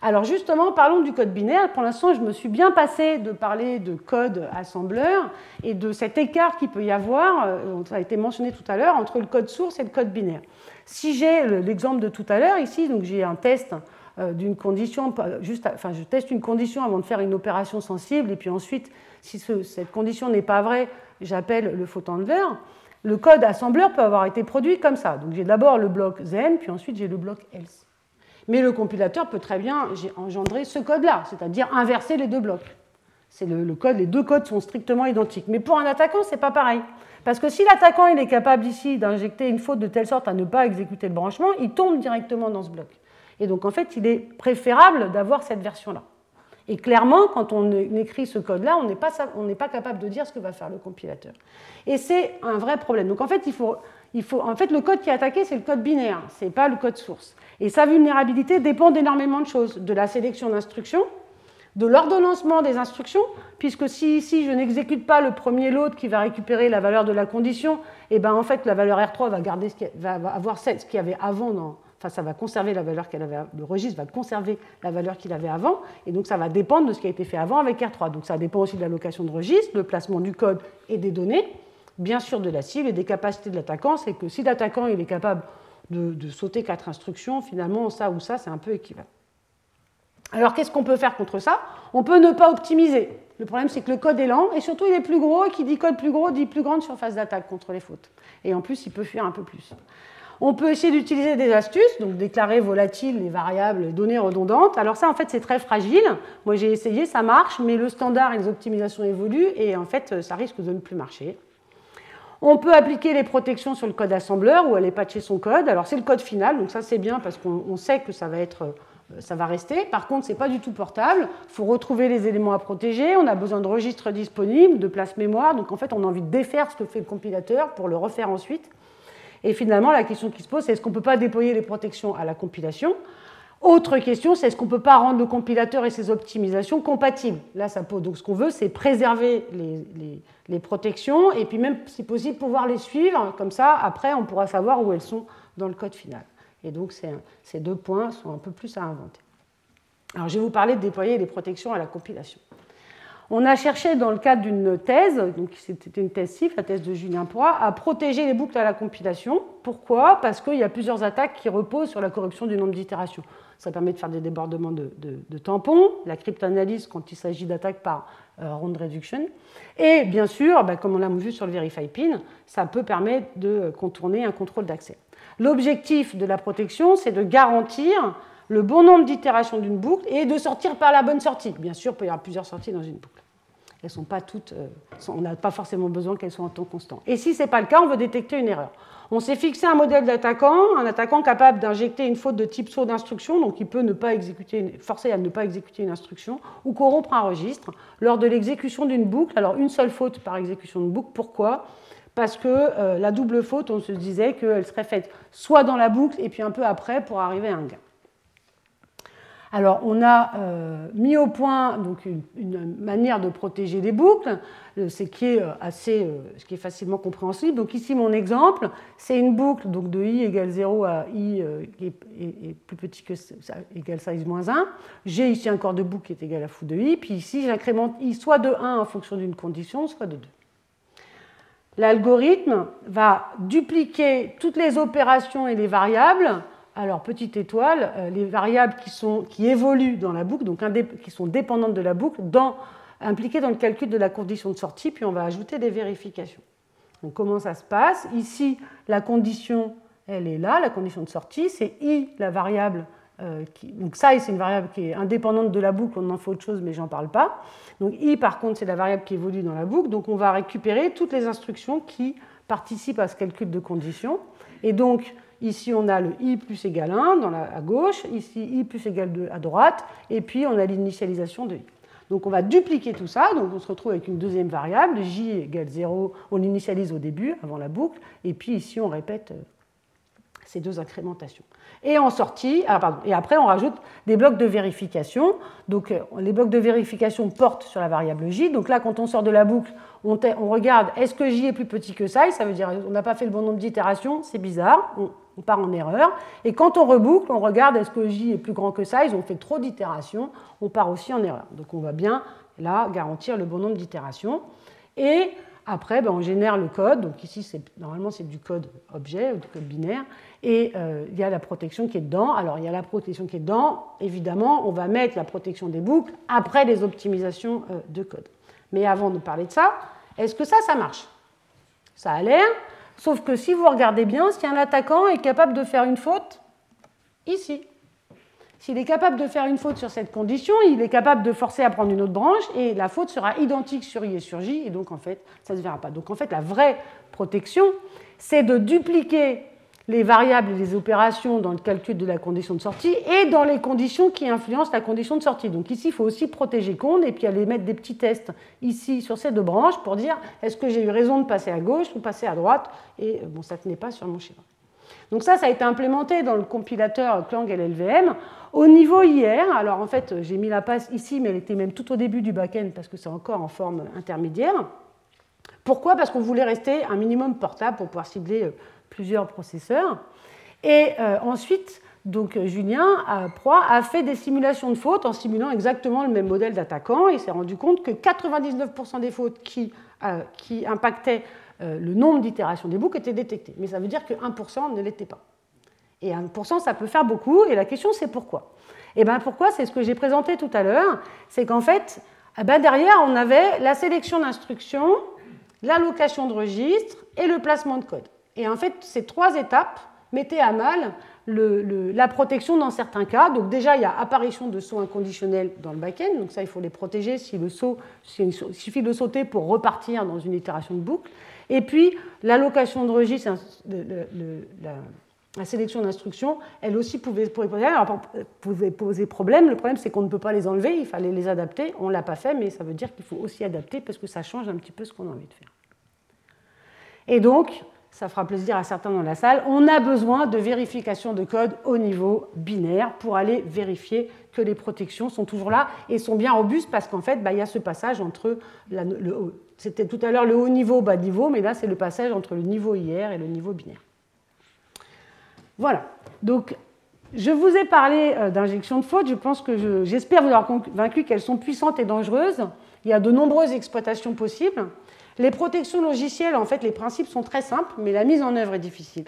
Alors justement, parlons du code binaire. Pour l'instant, je me suis bien passée de parler de code assembleur et de cet écart qu'il peut y avoir, ça a été mentionné tout à l'heure, entre le code source et le code binaire. Si j'ai l'exemple de tout à l'heure ici, donc j'ai un test d'une condition, je teste une condition avant de faire une opération sensible, et puis ensuite, si cette condition n'est pas vraie, j'appelle le fault-handler. Le code assembleur peut avoir été produit comme ça. Donc j'ai d'abord le bloc then, puis ensuite j'ai le bloc else. Mais le compilateur peut très bien engendrer ce code-là, c'est-à-dire inverser les deux blocs. Les deux codes sont strictement identiques. Mais pour un attaquant, ce n'est pas pareil. Parce que si l'attaquant il est capable ici d'injecter une faute de telle sorte à ne pas exécuter le branchement, il tombe directement dans ce bloc. Et donc en fait, il est préférable d'avoir cette version-là. Et clairement, quand on écrit ce code-là, on n'est pas capable de dire ce que va faire le compilateur. Et c'est un vrai problème. Donc en fait, le code qui est attaqué, c'est le code binaire, ce n'est pas le code source. Et sa vulnérabilité dépend d'énormément de choses, de la sélection d'instructions, de l'ordonnancement des instructions, puisque si je n'exécute pas le premier load qui va récupérer la valeur de la condition, et ben en fait la valeur R3 va avoir ce qu'il y avait avant, ça va conserver la valeur qu'elle avait, le registre va conserver la valeur qu'il avait avant, et donc ça va dépendre de ce qui a été fait avant avec R3. Donc ça dépend aussi de l'allocation de registre, le placement du code et des données, bien sûr de la cible et des capacités de l'attaquant. C'est que si l'attaquant il est capable de sauter 4 instructions, finalement ça ou ça, c'est un peu équivalent. Alors qu'est-ce qu'on peut faire contre ça? On peut ne pas optimiser. Le problème c'est que le code est lent et surtout il est plus gros, et qui dit code plus gros dit plus grande surface d'attaque contre les fautes. Et en plus il peut fuir un peu plus. On peut essayer d'utiliser des astuces, donc déclarer volatiles les variables, les données redondantes. Alors ça en fait c'est très fragile. Moi j'ai essayé, ça marche, mais le standard et les optimisations évoluent et en fait ça risque de ne plus marcher. On peut appliquer les protections sur le code assembleur ou aller patcher son code. Alors c'est le code final, donc ça c'est bien parce qu'on sait que ça va rester. Par contre, ce n'est pas du tout portable. Il faut retrouver les éléments à protéger. On a besoin de registres disponibles, de place mémoire. Donc en fait, on a envie de défaire ce que fait le compilateur pour le refaire ensuite. Et finalement, la question qui se pose, c'est est-ce qu'on ne peut pas déployer les protections à la compilation? Autre question, c'est est-ce qu'on ne peut pas rendre le compilateur et ses optimisations compatibles? Là, ça pose. Donc ce qu'on veut, c'est préserver les protections et puis même, si possible, pouvoir les suivre. Comme ça, après, on pourra savoir où elles sont dans le code final. Et donc, ces deux points sont un peu plus à inventer. Alors, je vais vous parler de déployer les protections à la compilation. On a cherché, dans le cadre d'une thèse, donc c'était une thèse CIF, la thèse de Julien Poix, à protéger les boucles à la compilation. Pourquoi? Parce qu'il y a plusieurs attaques qui reposent sur la corruption du nombre d'itérations. Ça permet de faire des débordements de tampons, la cryptanalyse quand il s'agit d'attaques par round reduction. Et bien sûr, comme on l'a vu sur le verify pin, ça peut permettre de contourner un contrôle d'accès. L'objectif de la protection, c'est de garantir le bon nombre d'itérations d'une boucle et de sortir par la bonne sortie. Bien sûr, il peut y avoir plusieurs sorties dans une boucle. Elles sont pas toutes, on n'a pas forcément besoin qu'elles soient en temps constant. Et si ce n'est pas le cas, on veut détecter une erreur. On s'est fixé un modèle d'attaquant, un attaquant capable d'injecter une faute de type saut d'instruction, donc il peut forcer à ne pas exécuter une instruction, ou corrompre un registre lors de l'exécution d'une boucle. Alors une seule faute par exécution de boucle, pourquoi? Parce que la double faute, on se disait qu'elle serait faite soit dans la boucle et puis un peu après pour arriver à un gain. Alors, on a mis au point donc, une manière de protéger les boucles, ce qui est facilement compréhensible. Donc ici, mon exemple, c'est une boucle donc, de i égale 0 à i qui est plus petit que ça, égale size moins 1. J'ai ici un corps de boucle qui est égal à fou de i, puis ici, j'incrémente i soit de 1 en fonction d'une condition, soit de 2. L'algorithme va dupliquer toutes les opérations et les variables. Alors, petite étoile, les variables qui évoluent dans la boucle, donc qui sont dépendantes de la boucle, impliquées dans le calcul de la condition de sortie, puis on va ajouter des vérifications. Donc, comment ça se passe? Ici, la condition, elle est là, la condition de sortie, c'est i, la variable, donc ça, c'est une variable qui est indépendante de la boucle, on en fait autre chose, mais j'en parle pas. Donc, i, par contre, c'est la variable qui évolue dans la boucle, donc on va récupérer toutes les instructions qui participent à ce calcul de condition. Et donc, ici, on a le i plus égal 1 à gauche, ici i plus égal 2 à droite, et puis on a l'initialisation de i. Donc on va dupliquer tout ça, donc on se retrouve avec une deuxième variable, j égale 0, on l'initialise au début, avant la boucle, et puis ici on répète ces deux incrémentations. Et en sortie, et après on rajoute des blocs de vérification. Donc les blocs de vérification portent sur la variable j. Donc là, quand on sort de la boucle, on regarde est-ce que j est plus petit que ça veut dire on n'a pas fait le bon nombre d'itérations, c'est bizarre. on part en erreur. Et quand on reboucle, on regarde est-ce que J est plus grand que ça, ils ont fait trop d'itérations, on part aussi en erreur. Donc on va bien là garantir le bon nombre d'itérations. Et après, on génère le code. Donc ici, normalement, c'est du code objet, du code binaire. Et il y a la protection qui est dedans. Alors, il y a la protection qui est dedans. Évidemment, on va mettre la protection des boucles après les optimisations de code. Mais avant de parler de ça, est-ce que ça marche? Ça a l'air. Sauf que si vous regardez bien, si un attaquant est capable de faire une faute, ici, s'il est capable de faire une faute sur cette condition, il est capable de forcer à prendre une autre branche et la faute sera identique sur I et sur J, et donc en fait, ça ne se verra pas. Donc en fait, la vraie protection, c'est de dupliquer les variables et les opérations dans le calcul de la condition de sortie et dans les conditions qui influencent la condition de sortie. Donc ici, il faut aussi protéger Conde et puis aller mettre des petits tests ici sur ces deux branches pour dire est-ce que j'ai eu raison de passer à gauche ou passer à droite, et bon, ça ne tenait pas sur mon schéma. Donc ça a été implémenté dans le compilateur Clang LLVM. Au niveau IR, alors en fait, j'ai mis la passe ici, mais elle était même tout au début du back-end parce que c'est encore en forme intermédiaire. Pourquoi? Parce qu'on voulait rester un minimum portable pour pouvoir cibler plusieurs processeurs. Et ensuite, donc, Julien Proy a fait des simulations de fautes en simulant exactement le même modèle d'attaquant. Il s'est rendu compte que 99% des fautes qui impactaient le nombre d'itérations des boucles étaient détectées. Mais ça veut dire que 1% ne l'était pas. Et 1%, ça peut faire beaucoup. Et la question, c'est pourquoi? Et bien pourquoi? C'est ce que j'ai présenté tout à l'heure. C'est qu'en fait, derrière, on avait la sélection d'instructions, l'allocation de registres et le placement de code. Et en fait, ces trois étapes mettaient à mal la protection dans certains cas. Donc déjà, il y a apparition de sauts inconditionnels dans le back-end. Donc ça, il faut les protéger si il suffit de sauter pour repartir dans une itération de boucle. Et puis, l'allocation de registre, la sélection d'instructions, elle aussi pouvait poser problème. Le problème, c'est qu'on ne peut pas les enlever, il fallait les adapter. On ne l'a pas fait, mais ça veut dire qu'il faut aussi adapter parce que ça change un petit peu ce qu'on a envie de faire. Et donc, ça fera plaisir à certains dans la salle, on a besoin de vérification de code au niveau binaire pour aller vérifier que les protections sont toujours là et sont bien robustes parce qu'en fait, il y a ce passage entre, c'était tout à l'heure le haut niveau, bas niveau, mais là, c'est le passage entre le niveau IR et le niveau binaire. Voilà. Donc, je vous ai parlé d'injection de faute. Je pense que j'espère vous avoir convaincu qu'elles sont puissantes et dangereuses. Il y a de nombreuses exploitations possibles. Les protections logicielles, en fait, les principes sont très simples, mais la mise en œuvre est difficile.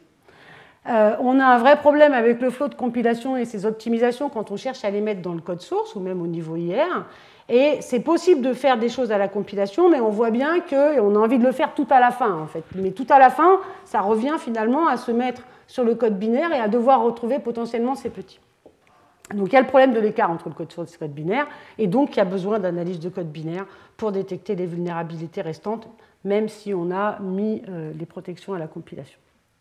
On a un vrai problème avec le flow de compilation et ses optimisations quand on cherche à les mettre dans le code source ou même au niveau IR. Et c'est possible de faire des choses à la compilation, mais on voit bien qu'on a envie de le faire tout à la fin, en fait. Mais tout à la fin, ça revient finalement à se mettre sur le code binaire et à devoir retrouver potentiellement ces petits. Donc il y a le problème de l'écart entre le code source et le code binaire, et donc il y a besoin d'analyse de code binaire pour détecter les vulnérabilités restantes, même si on a mis les protections à la compilation.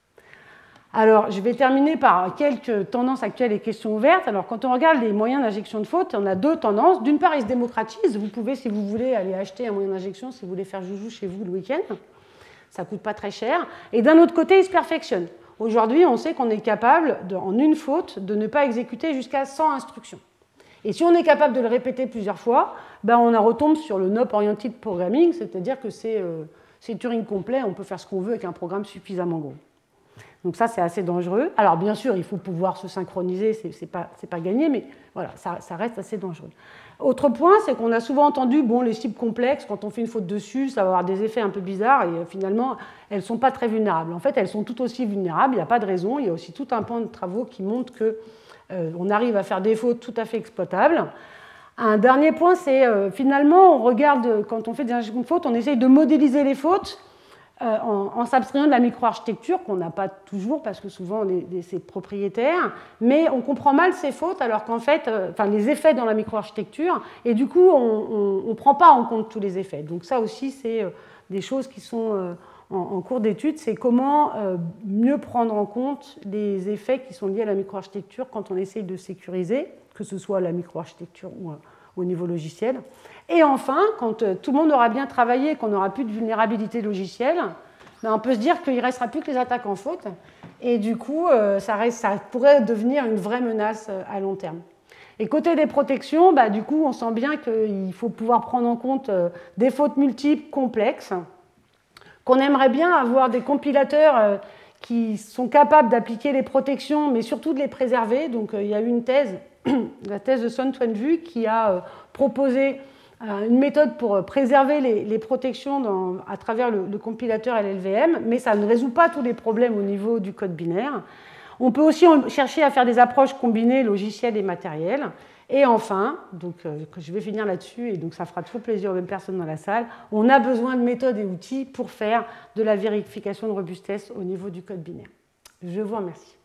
Alors, je vais terminer par quelques tendances actuelles et questions ouvertes. Alors, quand on regarde les moyens d'injection de faute, on a deux tendances. D'une part, ils se démocratisent. Vous pouvez, si vous voulez, aller acheter un moyen d'injection si vous voulez faire joujou chez vous le week-end. Ça ne coûte pas très cher. Et d'un autre côté, ils se perfectionnent. Aujourd'hui, on sait qu'on est capable, en une faute, de ne pas exécuter jusqu'à 100 instructions. Et si on est capable de le répéter plusieurs fois, on retombe sur le NOP-oriented programming, c'est-à-dire que c'est Turing complet, on peut faire ce qu'on veut avec un programme suffisamment gros. Donc ça, c'est assez dangereux. Alors bien sûr, il faut pouvoir se synchroniser, c'est pas gagné, mais voilà, ça reste assez dangereux. Autre point, c'est qu'on a souvent entendu, les cibles complexes, quand on fait une faute dessus, ça va avoir des effets un peu bizarres, et finalement, elles ne sont pas très vulnérables. En fait, elles sont tout aussi vulnérables, il n'y a pas de raison, il y a aussi tout un pan de travaux qui montrent qu'on arrive à faire des fautes tout à fait exploitables. Un dernier point, c'est finalement, on regarde, quand on fait des injections de fautes, on essaye de modéliser les fautes, en s'abstrayant de la microarchitecture qu'on n'a pas toujours parce que souvent c'est propriétaire, mais on comprend mal ces fautes alors qu'en fait, les effets dans la microarchitecture, et du coup on ne prend pas en compte tous les effets. Donc ça aussi c'est des choses qui sont en cours d'étude, c'est comment mieux prendre en compte les effets qui sont liés à la microarchitecture quand on essaye de sécuriser, que ce soit la microarchitecture ou au niveau logiciel. Et enfin, quand tout le monde aura bien travaillé, qu'on n'aura plus de vulnérabilité logicielle, on peut se dire qu'il ne restera plus que les attaques en faute. Et du coup, ça pourrait devenir une vraie menace à long terme. Et côté des protections, du coup, on sent bien qu'il faut pouvoir prendre en compte des fautes multiples complexes, qu'on aimerait bien avoir des compilateurs qui sont capables d'appliquer les protections, mais surtout de les préserver. Donc il y a eu une thèse, la thèse de Son Tuen-Vu, qui a proposé une méthode pour préserver les protections à travers le compilateur LLVM, mais ça ne résout pas tous les problèmes au niveau du code binaire. On peut aussi chercher à faire des approches combinées logicielles et matérielles. Et enfin, donc, je vais finir là-dessus, et donc ça fera trop plaisir aux mêmes personnes dans la salle, on a besoin de méthodes et outils pour faire de la vérification de robustesse au niveau du code binaire. Je vous remercie.